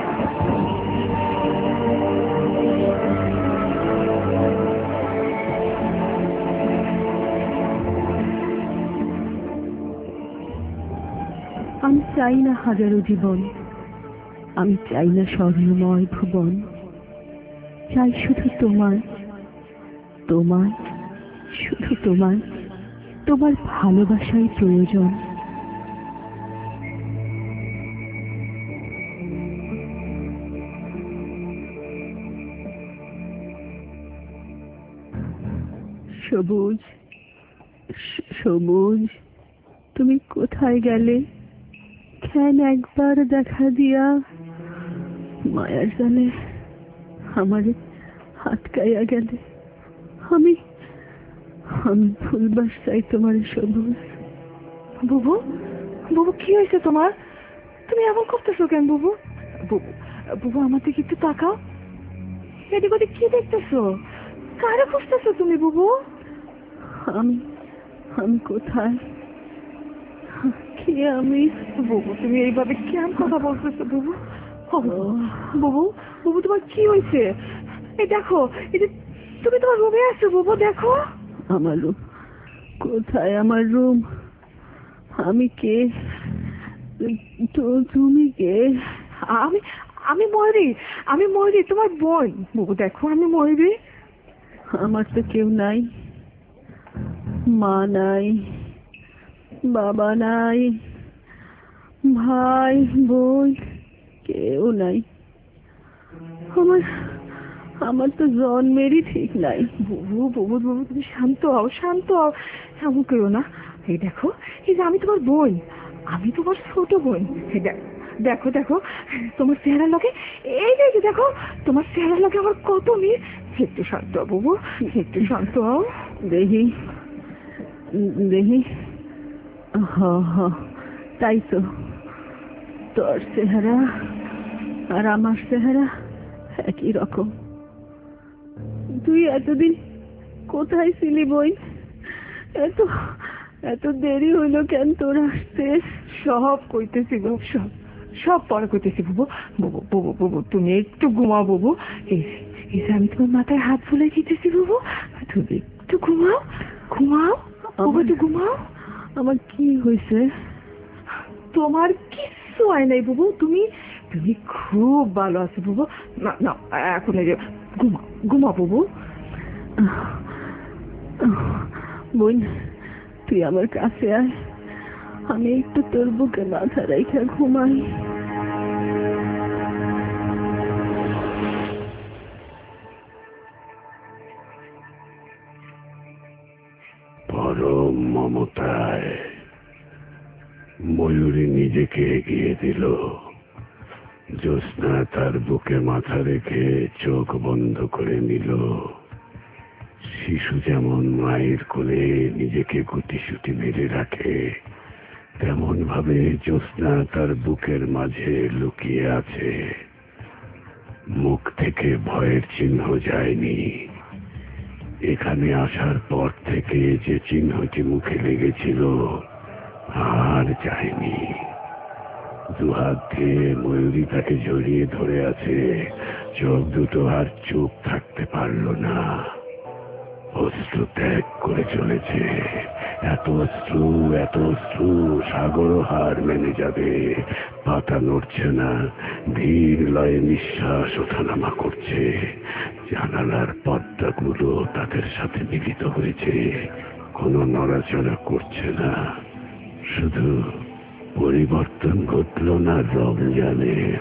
আমি চাই না হাজারো জীবন, আমি চাই না স্বর্ণময় ভুবন। চাই শুধু তোমার, তোমার, শুধু তোমার, তোমার ভালোবাসাই প্রয়োজন। সবুজ, সবুজ, তুমি কোথায় গেলে? কেন একবার দেখা দিয়া মায়ার জালে আমারে আটকাইয়া গেলে? আমি আমি ভুলবার চাই তোমার সবুজ। বুবু, বুবু কি হয়েছে তোমার? তুমি এমন করতেছো কেন বুবু? বুবু, বুবু আমার দিকে একটু তাকাও। এদিক ওদিক কি দেখতেছো? কারে খুঁজতেছো তুমি বুবু? আমি আমি কোথায়? কে আমি? বুবু তুমি এইভাবে কেন কথা বলতেছো বুবু? বুবু, বুবু তোমার কি হয়েছে? এই দেখো, এই যে তুমি তোমার রুমে আছো বুবু, দেখো। আমার রুম কোথায়? আমার রুম? আমি কে? তো তুমি কে? আমি আমি ময়ূরী, আমি ময়ূরী তোমার বোন। বুবু দেখো আমি ময়ূরী। আমার তো কেউ নাই, মা নাই, বাবা নাই, ভাই বোন কেউ নাই। আমার আমার তো জন্মেরই ঠিক নাই। বুবু, বুবু, বুবু তুমি শান্ত হও, শান্ত হও। এমন করো না। এই দেখো, এই যে আমি তোমার বোন, আমি তোমার ছোট বোন। দেখো দেখো তোমার চেহারা লাগে, এই যে দেখো তোমার চেহারা লাগে আমার কত মিল। একটু শান্ত হও বুবু, একটু শান্ত হও। দেখি দেখি, হ হ, তাই তো। তোর চেহারা আর আমার চেহারা একই রকম। তুই এতদিন কোথায় ছিলি বই? এত এত দেরি হইলো কেন তোর আসতে? সব কইতেছি বাবু, সব সব পরে কইতেছি বাবু। বাবু বাবু বাবু তুমি একটু ঘুমাও বাবু। এই এই যে আমি তোমার মাথায় হাত ফুলে দিতেছি বাবু, তুমি একটু ঘুমাও, ঘুমাও বাবু, একটু ঘুমাও। আমার কি হয়েছে? তোমার কিচ্ছু হয় নাই বাবু, তুমি তুমি খুব ভালো আছো বাবু। না না, এখন এই যে ঘুমাও, ঘুমাও বাবু। বোন, তুই আমার কাছে আয়, আমি একটু তোর বুকে মাথা রেখে ঘুমাই। পরম মমতায় ময়ূরী নিজেকে এগিয়ে দিল। জ্যোৎস্না তার বুকে মাথা রেখে চোখ বন্ধ করে নিল। শিশু যেমন মায়ের কোলে নিজেকে গুটিসুটি মেরে রাখে, তেমন ভাবে জ্যোৎস্না তার বুকের মাঝে লুকিয়ে আছে। মুখ থেকে ভয়ের চিহ্ন যায়নি। এখানে আসার পর থেকে যে চিহ্নটি মুখে লেগেছিল আর যায়নি। দুহাত দিয়ে ময়ূরী তাকে জড়িয়ে ধরে আছে। চোখ দুটো আর চুপ থাকতে পারল না। অশ্রু ত্যাগ করে চলেছে। এত অশ্রু, এত অশ্রু, সাগরও হার মেনে যাবে। পাতা নড়ছে না, ধীর লয়ে নিঃশ্বাস ওঠানামা করছে। জানালার পর্দাগুলো তাদের সাথে মিলিত হয়েছে, কোনো নড়াচড়া করছে না। শুধু পরিবর্তন ঘটল না রমজানের।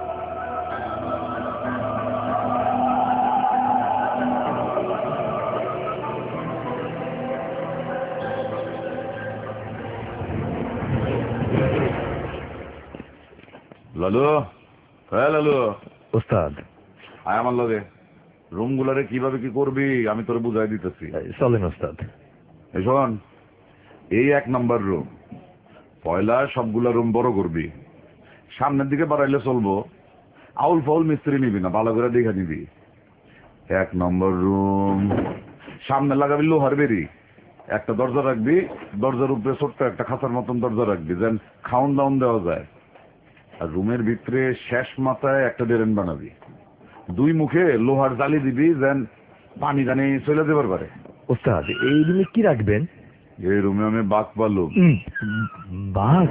লালু, হ্যাঁ লালু, ওস্তাদ আয় আমার লগে। রুম গুলারে কিভাবে কি করবি আমি তোর বুঝাই দিতেছি। চলেন ওস্তাদ। এই শোন, এই 1 নম্বর রুম। পয়লা সবগুলা রুম বড় করবি, সামনের দিকে বাড়াইলে চলবো। আউল ফাউল মিস্ত্রি নিবি না, ভালো করে দেখে নিবি। 1 নম্বর রুম সামনে লাগাবি লোহার বেরি। একটা দরজা রাখবি, দরজার উপরে ছোট্ট একটা খাঁচার মতন দরজা রাখবি, যেন খাউন দাউন দেওয়া যায়। আর রুমের ভিতরে শেষ মাথায় একটা ড্রেন বানাবি। 2 মুখে লোহার জালি দিবি, যেন পানি জানি চলে যেতে পারে। ওস্তাদ এই রুমে কি রাখবেন? এই রুমে আমি বাঘ পালুম। বাঘ?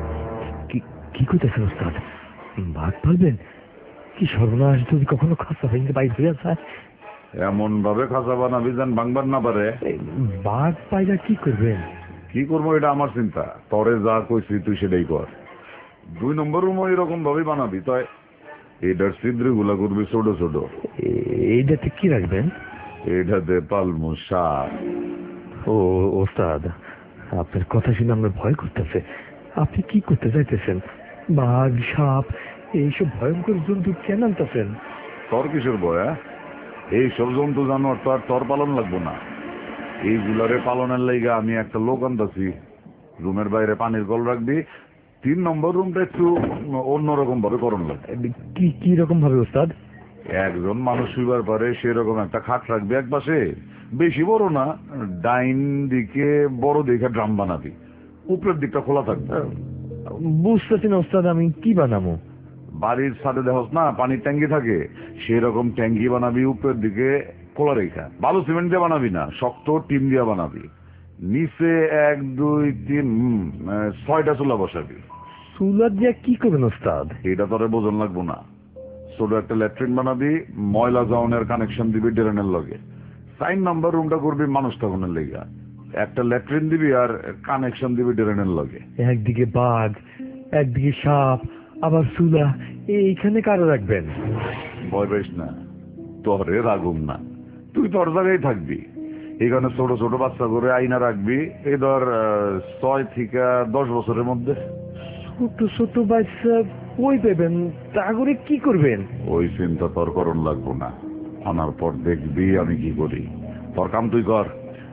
কি করতেছেন ওস্তাদ? বাঘ পালবেন? কি সর্বনাশ, যদি কখনো খাঁচা ভেঙে বাইর হয়ে যায়। এমন ভাবে খাঁচা বানাবি যেন ভাঙবার না পারে। বাঘ পাইলা কি করবেন? কি করবো এটা আমার চিন্তা, তরে যা কইছি তুই সেটাই কর। 2 নম্বর রুম এরকম ভাবে বানাবি, তাই এটার ছিদ্র গুলা করবি ছোট ছোট। এইটাতে কি রাখবেন? এটাতে পালমু সাপ। ও ওস্তাদ, আপনার কথা শুনে আমার ভয় করতেছে। আপনি কি করতে চাইতেছেন? বাঘ, সাপ এইসব ভয়ঙ্কর জন্তু কেন আনতেছেন? তোর কিসের ভয়? এইসব জন্তু জানোয়ার তো আর তোর পালন লাগবো না। এইগুলারে পালনের লাইগা আমি একটা লোক আনতাছি। রুমের বাইরে পানির কল রাখবি। 3 নম্বর রুমটা একটু অন্যরকম ভাবে করণ লাগবে। কি রকম ভাবে ওস্তাদ? একজন মানুষ শুইবার পারে সেরকম একটা খাট রাখবি এক পাশে, বেশি বড় না, ডাইন দিকে বড় দেখে ড্রাম বানাবি, উপরের দিকটা খোলা থাকবে। বুঝতেছি না ওস্তাদ, আমি কি বানাবো? বাড়ির ছাদে দেখোস না পানির ট্যাঙ্কি থাকে, সেরকম ট্যাঙ্কি বানাবি, উপরের দিকে খোলা রেখা। বালু সিমেন্ট দিয়ে বানাবি না, শক্ত টিন দিয়ে বানাবি। নিচে 1 2 3 6টা চুলা বসাবি। চুলা দিয়ে কি করবেন ওস্তাদ? এটা তোরে বোঝন লাগবো না। ছোট একটা ল্যাট্রিন বানাবি, ময়লা জাউনের কানেকশন দিবি ড্রেনের লগে। 4 নম্বর রুমটা করবি মানুষ থাকুনের লেগা, একটা ল্যাট্রিন দিবি আর কানেকশন দিবি ড্রেনের লগে। একদিকে বাঘ, একদিকে সাপ, আবার চুলা, এইখানে কারো রাখবেন? ভয় পাইস না, তোরে রাগুম না, তুই তোর জায়গায় থাকবি। এখানে ছোট ছোট বাচ্চা করে আইনা রাখবি, এই ধর 6 থেকে 10 বছরের মধ্যে। ছোট ছোট বাচ্চা কই পেবেন? তা করে কি করবেন? ওই চিন্তা তোর করণ লাগবো না, আনার পর দেখবি আমি কি করি। তোর কাম তুই কর,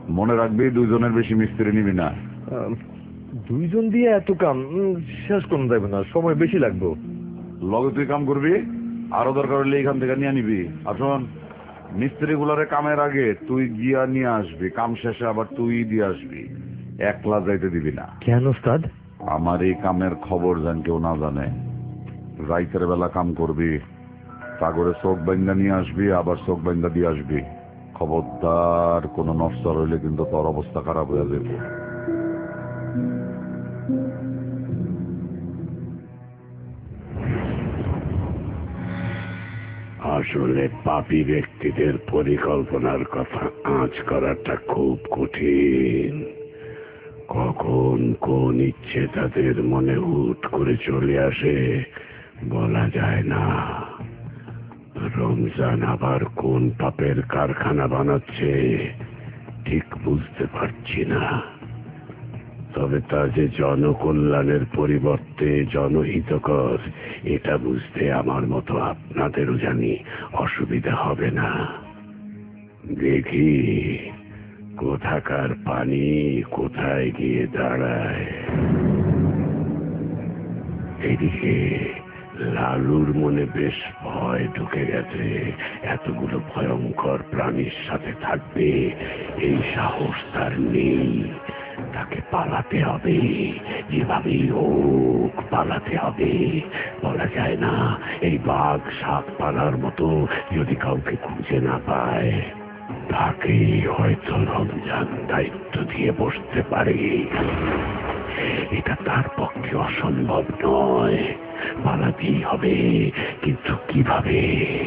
মনে রাখবি 2 জনের বেশি মিস্ত্রি নিবি না। 2 জন দিয়ে এত কাম শেষ করুন যাবে না, সময় বেশি লাগবে। লগে তুই কাম করবি, আরো দরকার হলে এখান থেকে নিয়ে নিবি। আর শোন, মিস্ত্রি গুলারে কামের আগে তুই গিয়া নিয়ে আসবি, কাম শেষে আবার তুই দিয়ে আসবি, একলা যাইতে দিবি না। কেন ওস্তাদ? আমার এই কামের খবর যেন কেউ না জানে। রাইতের বেলা কাম করবি, সাগরে চোখ বাইন্দা নিয়ে আসবি, আবার চোখ বাইন্দা দিয়ে আসবি। খবরদার কোনো নষ্ট হইলে কিন্তু তোর অবস্থা খারাপ হয়ে যাবে। আসলে পাপী ব্যক্তিদের পরিকল্পনার কথা আঁচ করাটা খুব কঠিন। কখন কোন ইচ্ছে তাদের মনে হুট করে চলে আসে বলা যায় না। রমজান আবার কোন পাপের কারখানা বানাচ্ছে ঠিক বুঝতে পারছি না। তবে তা যে জনকল্যাণের পরিবর্তে জনহিতকর, এটা বুঝতে আমার মতো আপনাদেরও জানি অসুবিধা হবে না। দেখি কোথাকার পানি কোথায় গিয়ে দাঁড়ায়। এদিকে লালুর মনে বেশ ভয় ঢুকে গেছে। এতগুলো ভয়ঙ্কর প্রাণীর সাথে থাকবে এই সাহস তার নেই। তাকে পালাতে হবে, যেভাবেই হোক পালাতে হবে। বলা যায় না, এই বাঘ সাপ পালার মতো যদি কাউকে খুঁজে না পায়, তাকেই হয়তো রমজান দায়িত্ব দিয়ে বসতে পারে। এটা তার পক্ষে অসম্ভব নয়, পালাতেই হবে, কিন্তু কিভাবে?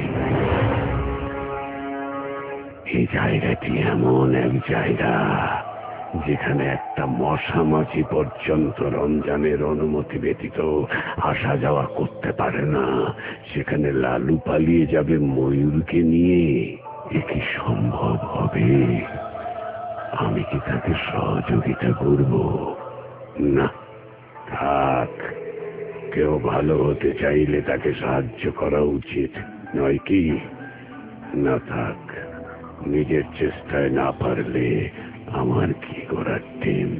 এই জায়গাটি এমন এক জায়গা যেখানে একটা মশামাছি পর্যন্ত রমজানের অনুমতি ব্যতীত আসা যাওয়া করতে পারে না। সেখানে লালু পালিয়ে যাবে ময়ূরকে নিয়ে। এ কি সম্ভব হবে? আমি কি তাকে সহযোগিতা করব? না, থাক। কেউ ভালো হতে চাইলে তাকে সাহায্য করা উচিত নয় কি? না, থাক। নিজের চেষ্টায় না পারলে আমার কি করার টিম।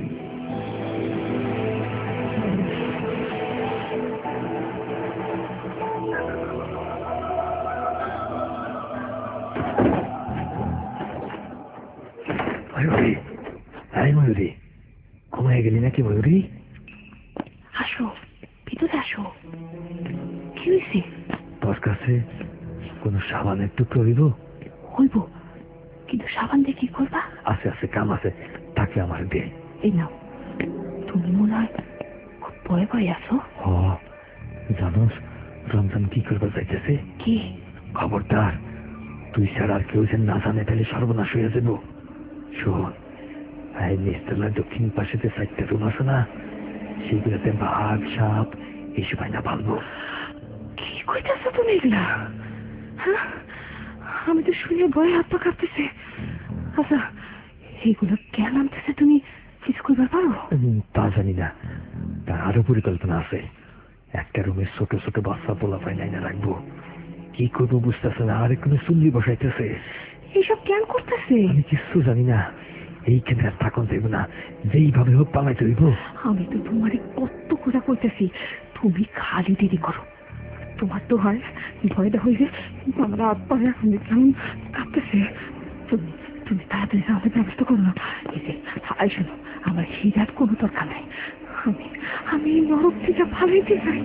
ময়ূরী, ঘুমায় গেলি নাকি ময়ূরী? আসো, ভিতরে আসো। কি হয়েছে? তোর কাছে কোনো সাবানের টুকরো হইব? হইব, কিন্তু সাবান দিয়ে কি করবা? আছে আছে, কাম আছে, তাকে আমার দে। এই নাও। তুমি মনে হয় খুব ভয়ে ভয়ে আছো। হ, জানোস রমজান কি করবার যাইতেছে? কি? খবরদার, তুই ছাড়া আর কেউ যেন না জানে, তাহলে সর্বনাশ হয়ে যাব। শোন, এই নিচতলার দক্ষিণ পাশে যে 4টা রুম আছে না, সেগুলোতে বাঘ সাপ এইসব আইনা পালবো। কি কইতেছো তুমি এগুলা? হ্যাঁ, আমি তো শুনে ভয়ে হাত পা কাঁপতেছে। আচ্ছা, এইগুলো কেন আনতেছে তুমি কিছু করবার পারো? তা জানি না, তার আরো পরিকল্পনা আছে। একটা রুমে ছোট ছোট বাচ্চা পোলা পাই লাইনা রাখবো। কি করবো বুঝতেছে না, আর কোনো চুল্লি বসাইতেছে। এইসব কেন করতেছে? আমি কিছু জানি না। এইখানে আর থাকুন দেব না, যেইভাবে হোক পালাইতে হইব। আমি তো তোমার কত কথা কইতেছি, তুমি খালি দেরি করো। তোমার তো হয় ভয়টা হয়েছে, আমার হাত পা এখন কেমন কাঁপতেছে। তুমি তাড়াতাড়ি আমাদের ব্যবস্থা করো না। এই যে শোনো, আমার হীরার কোনো দরকার নাই। আমি নরক থেকে পালাইতে চাই।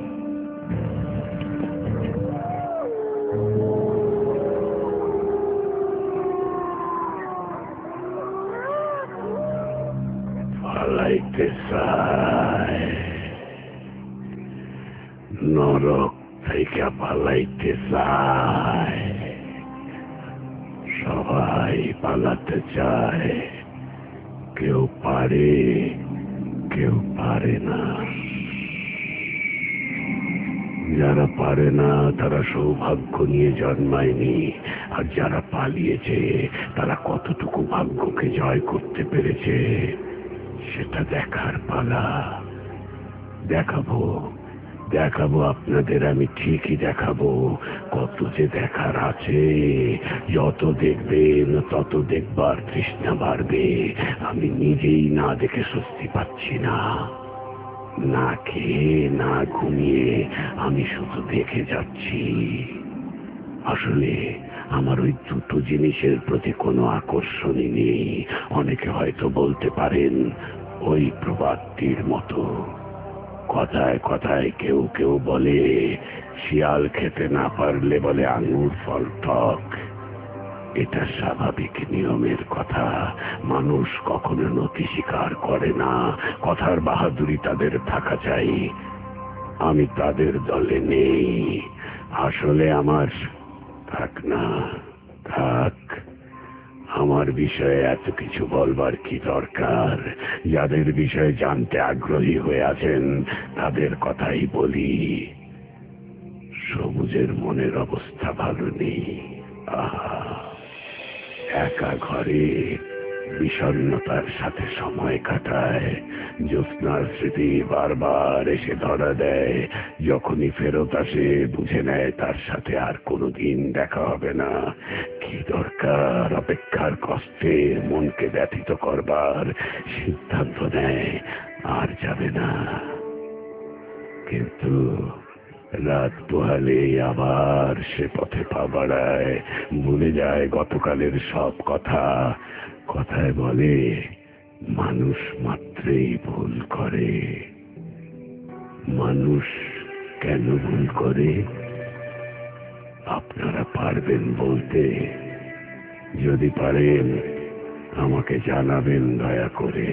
পালাইতে চায়, নরক থেকে পালাইতে চায়। সবাই পালাতে চায়, কেউ পারে কেউ পারে না। যারা পারে না তারা সৌভাগ্য নিয়ে জন্মায়নি, আর যারা পালিয়েছে তারা কতটুকু ভাগ্যকে জয় করতে পেরেছে সেটা দেখার পালা। দেখাবো দেখাবো আপনাদের, আমি ঠিকই দেখাবো। কত যে দেখার আছে, যত দেখবেন তত দেখবার তৃষ্ণা বাড়বে। আমি নিজেই না দেখে স্বস্তি পাচ্ছি না, না খেয়ে না ঘুমিয়ে আমি শুধু দেখে যাচ্ছি। আসলে আমার ওই দুটো জিনিসের প্রতি কোনো আকর্ষণই নেই। অনেকে হয়তো বলতে পারেন ওই প্রবাদটির মতো, কথায় কথায় কেউ কেউ বলে শিয়াল খেতে না পারলে বলে আঙুর ফল টক। এটা স্বাভাবিক নিয়মের কথা। মানুষ কখনো নতি স্বীকার করে না, কথার বাহাদুরি তাদের থাকা চাই। আমি তাদের দলে নেই। আসলে আমার থাক না, থাক। আমার বিষয়ে এত কিছু বলবার কি দরকার? যাদের বিষয়ে জানতে আগ্রহী হয়ে আছেন তাদের কথাই বলি। সবুজের মনের অবস্থা ভালো নেই। আহা, একা ঘরে বিষণ্ণতার সাথে সময় কাটায়। জ্যোৎস্নার স্মৃতি বারবার এসে ধরা দেয়। যখনই ফেরত আসে বুঝে নেয় তার সাথে আর কোনোদিন দেখা হবে না। কি দরকার অপেক্ষার কষ্টে মনকে ব্যথিত করবার? সিদ্ধান্ত নেয় আর যাবে না। কিন্তু রাত পোহালে আবার সে পথে পা বাড়ায়, ভুলে যায় গতকালের সব কথা। কথায় বলে মানুষ মাত্রই ভুল করে। মানুষ কেন ভুল করে আপনারা পারবেন বলতে? যদি পারেন আমাকে জানাবেন দয়া করে।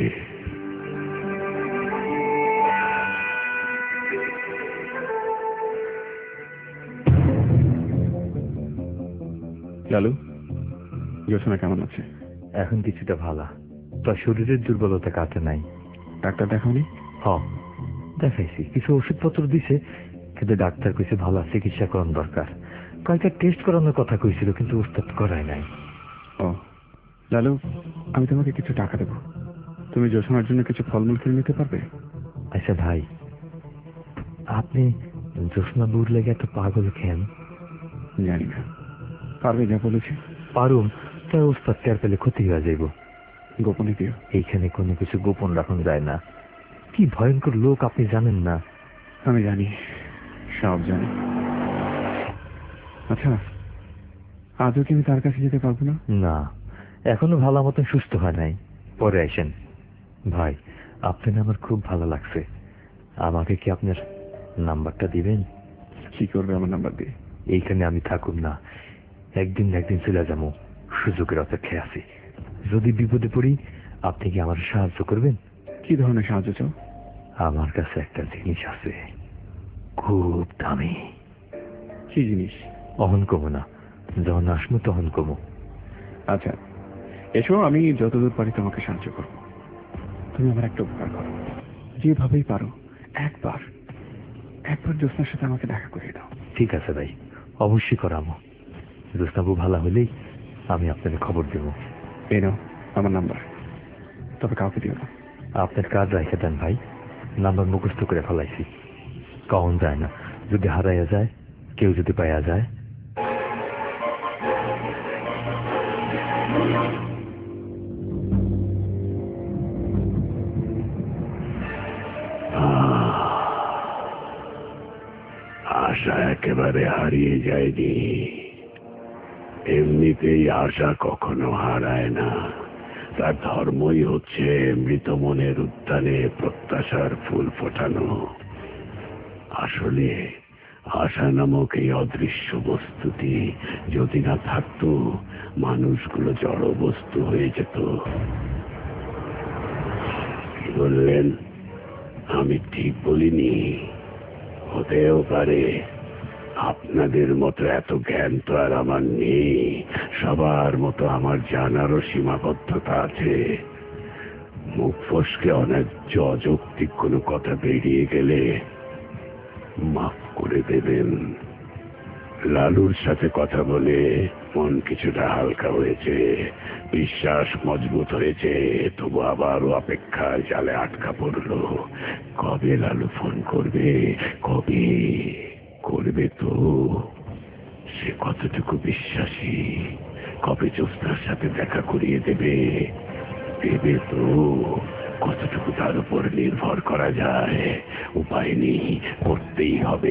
লালু, জ্যোৎস্না কেমন আছে? এখন কিছুটা ভালো, তার শরীরের দুর্বলতা কাটে নাই। ডাক্তার দেখাওনি? দেখাইছি, কিছু ওষুধপত্র দিছে, কিন্তু ডাক্তার কইছে ভালো চিকিৎসা করানো দরকার। কয়েকটা টেস্ট করানোর কথা কইছিল, কিন্তু ওস্তাদ করায় নাই। ও লালু, আমি তোমাকে কিছু টাকা দেবো, তুমি জ্যোৎস্নার জন্য কিছু ফলমূল কিনে নিতে পারবে? আচ্ছা ভাই, আপনি জ্যোৎস্না বুর লেগে এত পাগল খেন? জানি না, পারবে যা বলেছি? পারুম, তাই ওস্তাদ টের পেলে ক্ষতি হয়ে যাইব। গোপনে দিও। এইখানে কোনো কিছু গোপন রাখুন যায় না। কি ভয়ঙ্কর লোক আপনি জানেন না? আমি জানি, সব জানি। আচ্ছা, আজও কি আমি তার কাছে যেতে পারবো না? না, এখনো ভালো মতন সুস্থ হয় নাই, পরে আসেন। ভাই, আপনার আমার খুব ভালো লাগছে। আমাকে কি আপনার নাম্বারটা দিবেন? কি করবে আমার নাম্বার দিয়ে? এইখানে আমি থাকুন না, একদিন না একদিন চলে যাবো। সুযোগের অপেক্ষায় আছি। যদি বিপদে পড়ি আপনি কি আমার সাহায্য করবেন? কি ধরনের সাহায্য চাও? আমার কাছে একটা জিনিস আছে, খুব দামি। কি জিনিস? অহন কমো না, যখন আসবো তখন কমো। আচ্ছা এসো, আমি যতদূর পারি তোমাকে সাহায্য করবো। তুমি আমার একটা উপকার করো, যেভাবেই পারো একবার জ্যোৎস্নার সাথে আমাকে দেখা করিয়ে দাও। ঠিক আছে ভাই, অবশ্যই করাবো। জ্যোৎস্নাবু ভালো হলেই আমি আপনাকে খবর দেব। এই নাও আমার নাম্বার, তবে কাউকে দিও না। আপনার কাজ রেখে দেন ভাই, নাম্বার মুখস্থ করে ফেলাইছি, কখন যায় না। যদি হারাইয়া যায়, কেউ যদি পাইয়া যায়। আশা একেবারে হারিয়ে যায়নি। এমনিতেই আশা কখনো হারায় না। তার ধর্মই হচ্ছে মৃত মনের উদ্যানে প্রত্যাশার ফুল ফোটানো। আসলে আশা নামক এই অদৃশ্য বস্তুটি যদি না থাকতো, মানুষগুলো জড় বস্তু হয়ে যেত। কি বললেন? আমি ঠিক বলিনি? হতেও পারে। আপনাদের মতো এত জ্ঞান তো আর আমার নেই। সবার মতো আমার জানারও সীমাবদ্ধতা আছে। মুখ ফসকে অন্যায্য অযৌক্তিক কোনো কথা বেরিয়ে গেলে মাফ করে দেবেন। লালুর সাথে কথা বলে মন কিছুটা হালকা হয়েছে। বিশ্বাস মজবুত হয়েছে, তবু আবারও অপেক্ষার জালে আটকা পড়লো। কবে লালু ফোন করবে? কবে করবে? তো সে কতটুকু বিশ্বাসী? কবে জ্যোৎস্নার সাথে দেখা করিয়ে দেবে? দেবে তো? কতটুকু তার উপর নির্ভর করা যায়? উপায় নেই, করতেই হবে।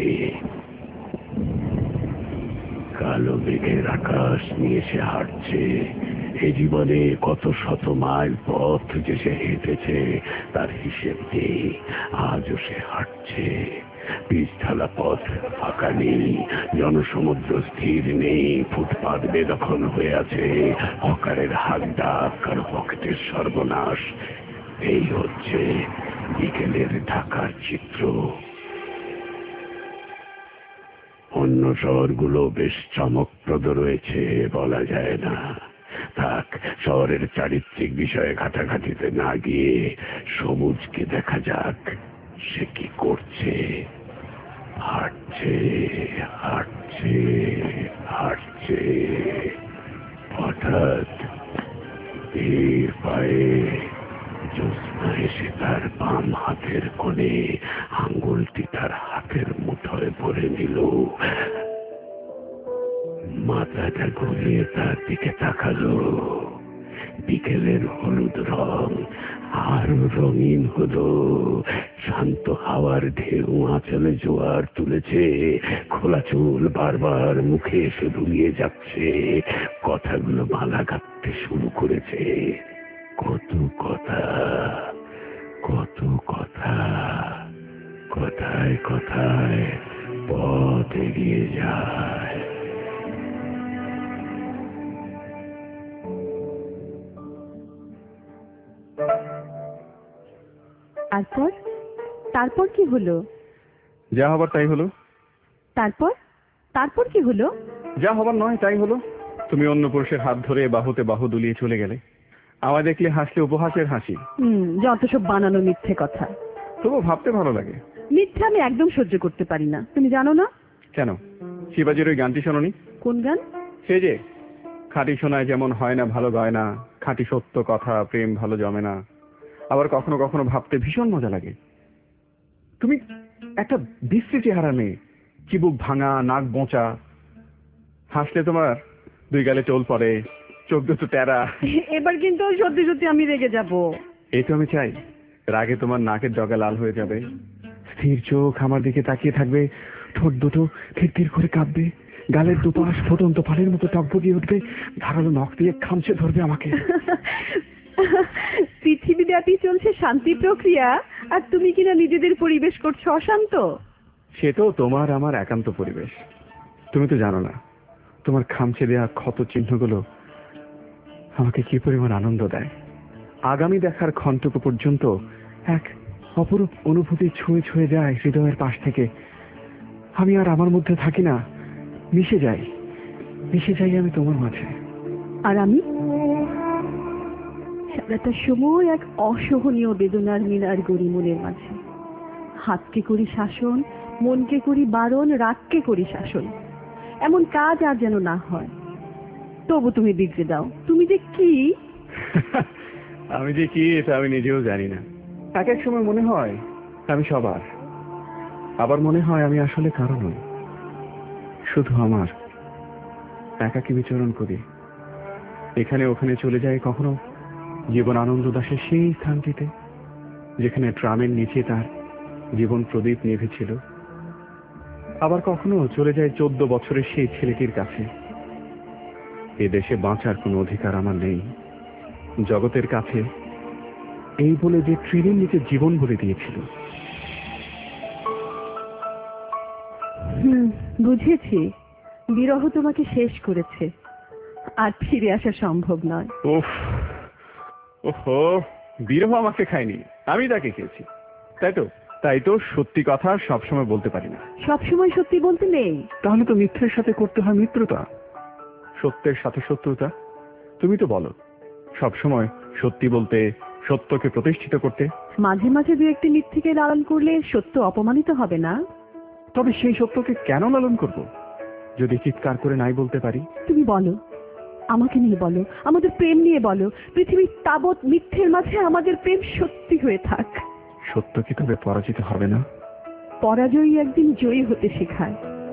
কালো মেঘের আকাশ নিয়ে সে হাঁটছে। এই জীবনে কত শত মাইল পথ যে সে হেঁটেছে তার হিসেব নেই। আজও সে হাঁটছে। পিচ ঢালা পথ ফাঁকা নেই, জনসমুদ্র স্থির নেই, ফুটপাত বেদখল হয়ে আছে। হকারের হাত ডাক, কারো পকেটের সর্বনাশ। এই হচ্ছে বিকেলের ঢাকার চিত্র। অন্য শহরগুলো বেশ চমকপ্রদ রয়েছে বলা যায় না। থাক, শহরের চারিত্রিক বিষয়ে ঘাটাঘাটিতে না গিয়ে সবুজকে দেখা যাক, সে কি করছে। হাঁটছে, হাঁটছে, হাঁটছে। হঠাৎ ধীর পায়ে জ্যোৎস্না এসে তার বাম হাতের কোণে আঙ্গুলটি তার হাতের মুঠোয় ভরে নিল। মাথাটা ঘুরিয়ে তার দিকে তাকালো। বিকেলের হলুদ রং আরো রঙিন হলো। শান্ত হাওয়ার ঢেউ আঁচলে জোয়ার তুলেছে। খোলা চুল বারবার মুখে এসে ডুবিয়ে যাচ্ছে। কথাগুলো মালা গাঁথতে শুরু করেছে। কত কথা, কত কথা। কথায় কথায় পথ এগিয়ে যায়। তারপর তারপর কি হলো? যা হবার তাই হলো। তারপর তারপর কি হলো? যা হবার নয় তাই হলো। তুমি অন্য পুরুষের হাত ধরে বাহুতে বাহু দুলিয়ে চলে গেলে। আমায় দেখলে হাসলে উপহাসের হাসি। যত সব বানানো মিথ্যে কথা। তবু ভাবতে ভালো লাগে। মিথ্যে আমি একদম সহ্য করতে পারি না, তুমি জানো না? কেন? শিবাজির ওই গানটি শোনোনি? কোন গান? সে যে খাঁটি শোনায় যেমন হয় না ভালো গয়না, খাঁটি সত্য কথা প্রেম ভালো জমে না। আবার কখনো কখনো ভাবতে ভীষণ মজা লাগে। তুমি একটা বিশ্রী চেহারা মেয়ে, চিবুক ভাঙা, নাক বোঁচা। হাসলে তোমার দুই গালে টোল পড়ে, চোখ দুটো টেরা। এবার কিন্তু সত্যি সত্যি আমি রেগে যাব। এই তো আমি চাই। রাগে তোমার নাকের ডগা লাল হয়ে যাবে, স্থির চোখ আমার দিকে তাকিয়ে থাকবে, ঠোঁট দুটো থির করে কাঁপবে, গালের দুপাশ ফুটন্ত ফালের মতো টকবগিয়ে উঠবে, ধারালো নখ দিয়ে খামচে ধরবে আমাকে। পৃথিবীব্যাপী চলছে শান্তি প্রক্রিয়া, আর তুমি কিনা নিজেদের পরিবেশ করছো অশান্ত। সে তো তোমার আমার একান্ত পরিবেশ। তুমি তো জানো না তোমার খামচে দেয়া ক্ষত চিহ্নগুলো আমাকে কি পরিমাণ আনন্দ দেয়। আগামী দেখার ক্ষণটুকু পর্যন্ত এক অপরূপ অনুভূতি ছুঁয়ে ছুঁয়ে যায় হৃদয়ের পাশ থেকে। আমি আর আমার মধ্যে থাকি না, মিশে যাই আমি তোমার মাঝে। আর আমি সারাটা সময় এক অসহনীয় বেদনার মিনার গড়ি মনের মাঝে। হাতকে করি শাসন, মনকে করি বারণ, রাগকে করি শাসন। এমন কাজ আর যেন না হয়। তবু তুমি বিগড়ে দাও। তুমি যে কি আমি যে কি এটা আমি নিজেও জানি না। এক এক সময় মনে হয় আমি সবার, আবার মনে হয় আমি আসলে কারো নই, শুধু আমার। একাকী বিচরণ করি, এখানে ওখানে চলে যাই। কখনো জীবন আনন্দ দাসের সেই স্থানটিতে যেখানে ট্রামের নিচে তার জীবন প্রদীপ নিভেছিল। আবার কখনো চলে যায় 14 বছরের সেই ছেলেটির কাছে। এ দেশে বাঁচার কোনো অধিকার আমার নেই জগতের কাছে, এই বলে যে ট্রেনের নিচে জীবন বলে দিয়েছিল। বুঝেছি, বিরহ তোমাকে শেষ করেছে, আর ফিরে আসা সম্ভব নয়। ওহো, বিরহ আমাকে খায়নি, আমি তাকে খেয়েছি। তাই তো সত্যি কথা সবসময় বলতে পারি না। সবসময় সত্যি বলতে নেই। তাহলে তো মিথ্যের সাথে করতে হয় মিত্রতা, সত্যের সাথে শত্রুতা। তুমি তো বলো সবসময় সত্যি বলতে, সত্যকে প্রতিষ্ঠিত করতে। মাঝে মাঝে দু একটি মিথ্যেকে লালন করলে সত্য অপমানিত হবে না? তবে সেই সত্যকে কেন লালন করব যদি চিৎকার করে নাই বলতে পারি? তুমি বলো, আমাকে নিয়ে বলো, আমাদের প্রেম নিয়ে বলো। পৃথিবীর তাবৎ মিথ্যের মাঝে আমাদের প্রেম সত্যি হয়ে থাক। সত্য কি তবে পরাজিত হবে না? পরাজয়ী একদিন জয়ী হতে শেখায়।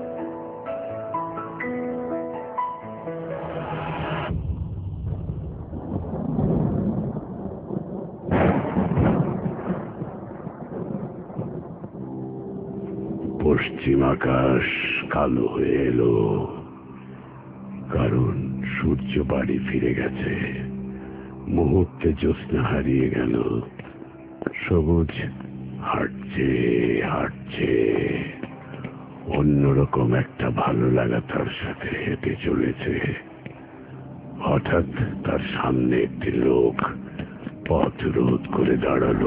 পশ্চিম আকাশ কালো হয়ে এলো, কারণ সূর্য বাড়ি ফিরে গেছে। মুহূর্তে জ্যোৎস্না হারিয়ে গেল। সবুজ হাঁটছে হাঁটছে, অন্যরকম একটা ভালো লাগা তার সাথে হেঁটে চলেছে। হঠাৎ তার সামনে একটি লোক পথ রোধ করে দাঁড়ালো।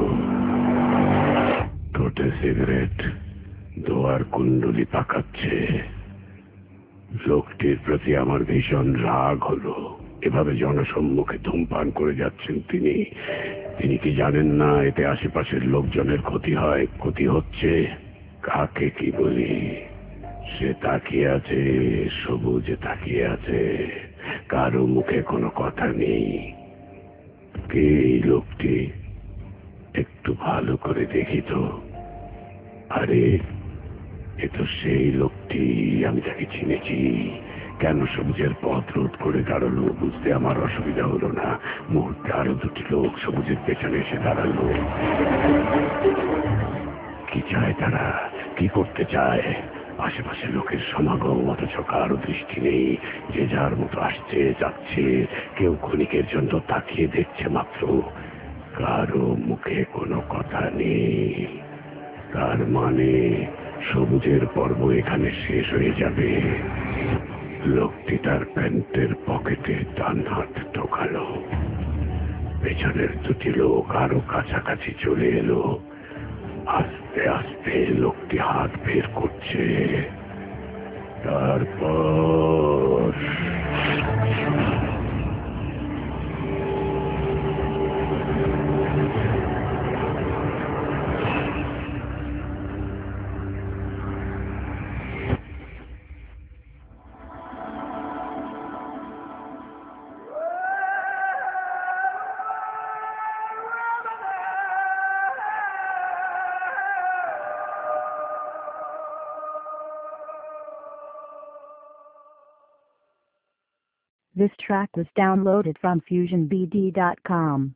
ঠোঁটে সিগারেট, দোয়ার কুণ্ডলি পাকাচ্ছে। লোকটির প্রতি আমার ভীষণ রাগ হলো। এভাবে জনসম্মুখে ধূমপান করে যাচ্ছেন তিনি। তিনি কি জানেন না এতে আশেপাশের লোকজনের ক্ষতি হয়? ক্ষতি হচ্ছে। কাকে কি বলি? সে তাকিয়ে আছে, সবুজে তাকিয়ে আছে, কারো মুখে কোনো কথা নেই। কে এই লোকটি? একটু ভালো করে দেখি তো। আরে, এ তো সেই লোকটি। আমি তাকে চিনেছি। কেন সবুজের পথ রোধ করে দাঁড়ালো বুঝতে আমার অসুবিধা হলো না। মুহূর্তে আরো দুটি লোক সবুজের পেছনে এসে দাঁড়ালো। কি চায় তারা? কি করতে চায়? আশেপাশে লোকের সমাগম, অথচ কারো দৃষ্টি নেই। যে যার মতো আসছে যাচ্ছে, কেউ ক্ষণিকের জন্য তাকিয়ে দেখছে মাত্র। কারো মুখে কোনো কথা নেই। তার মানে সবুজের পর্ব এখানে শেষ হয়ে যাবে। লোকটি তার প্যান্টের পকেটে ডান হাত ঢোকালো। পেছনের দুটি লোক আরো কাছাকাছি চলে এলো। আস্তে আস্তে লোকটি হাত বের করছে। তারপর This track was downloaded from FusionBD.com.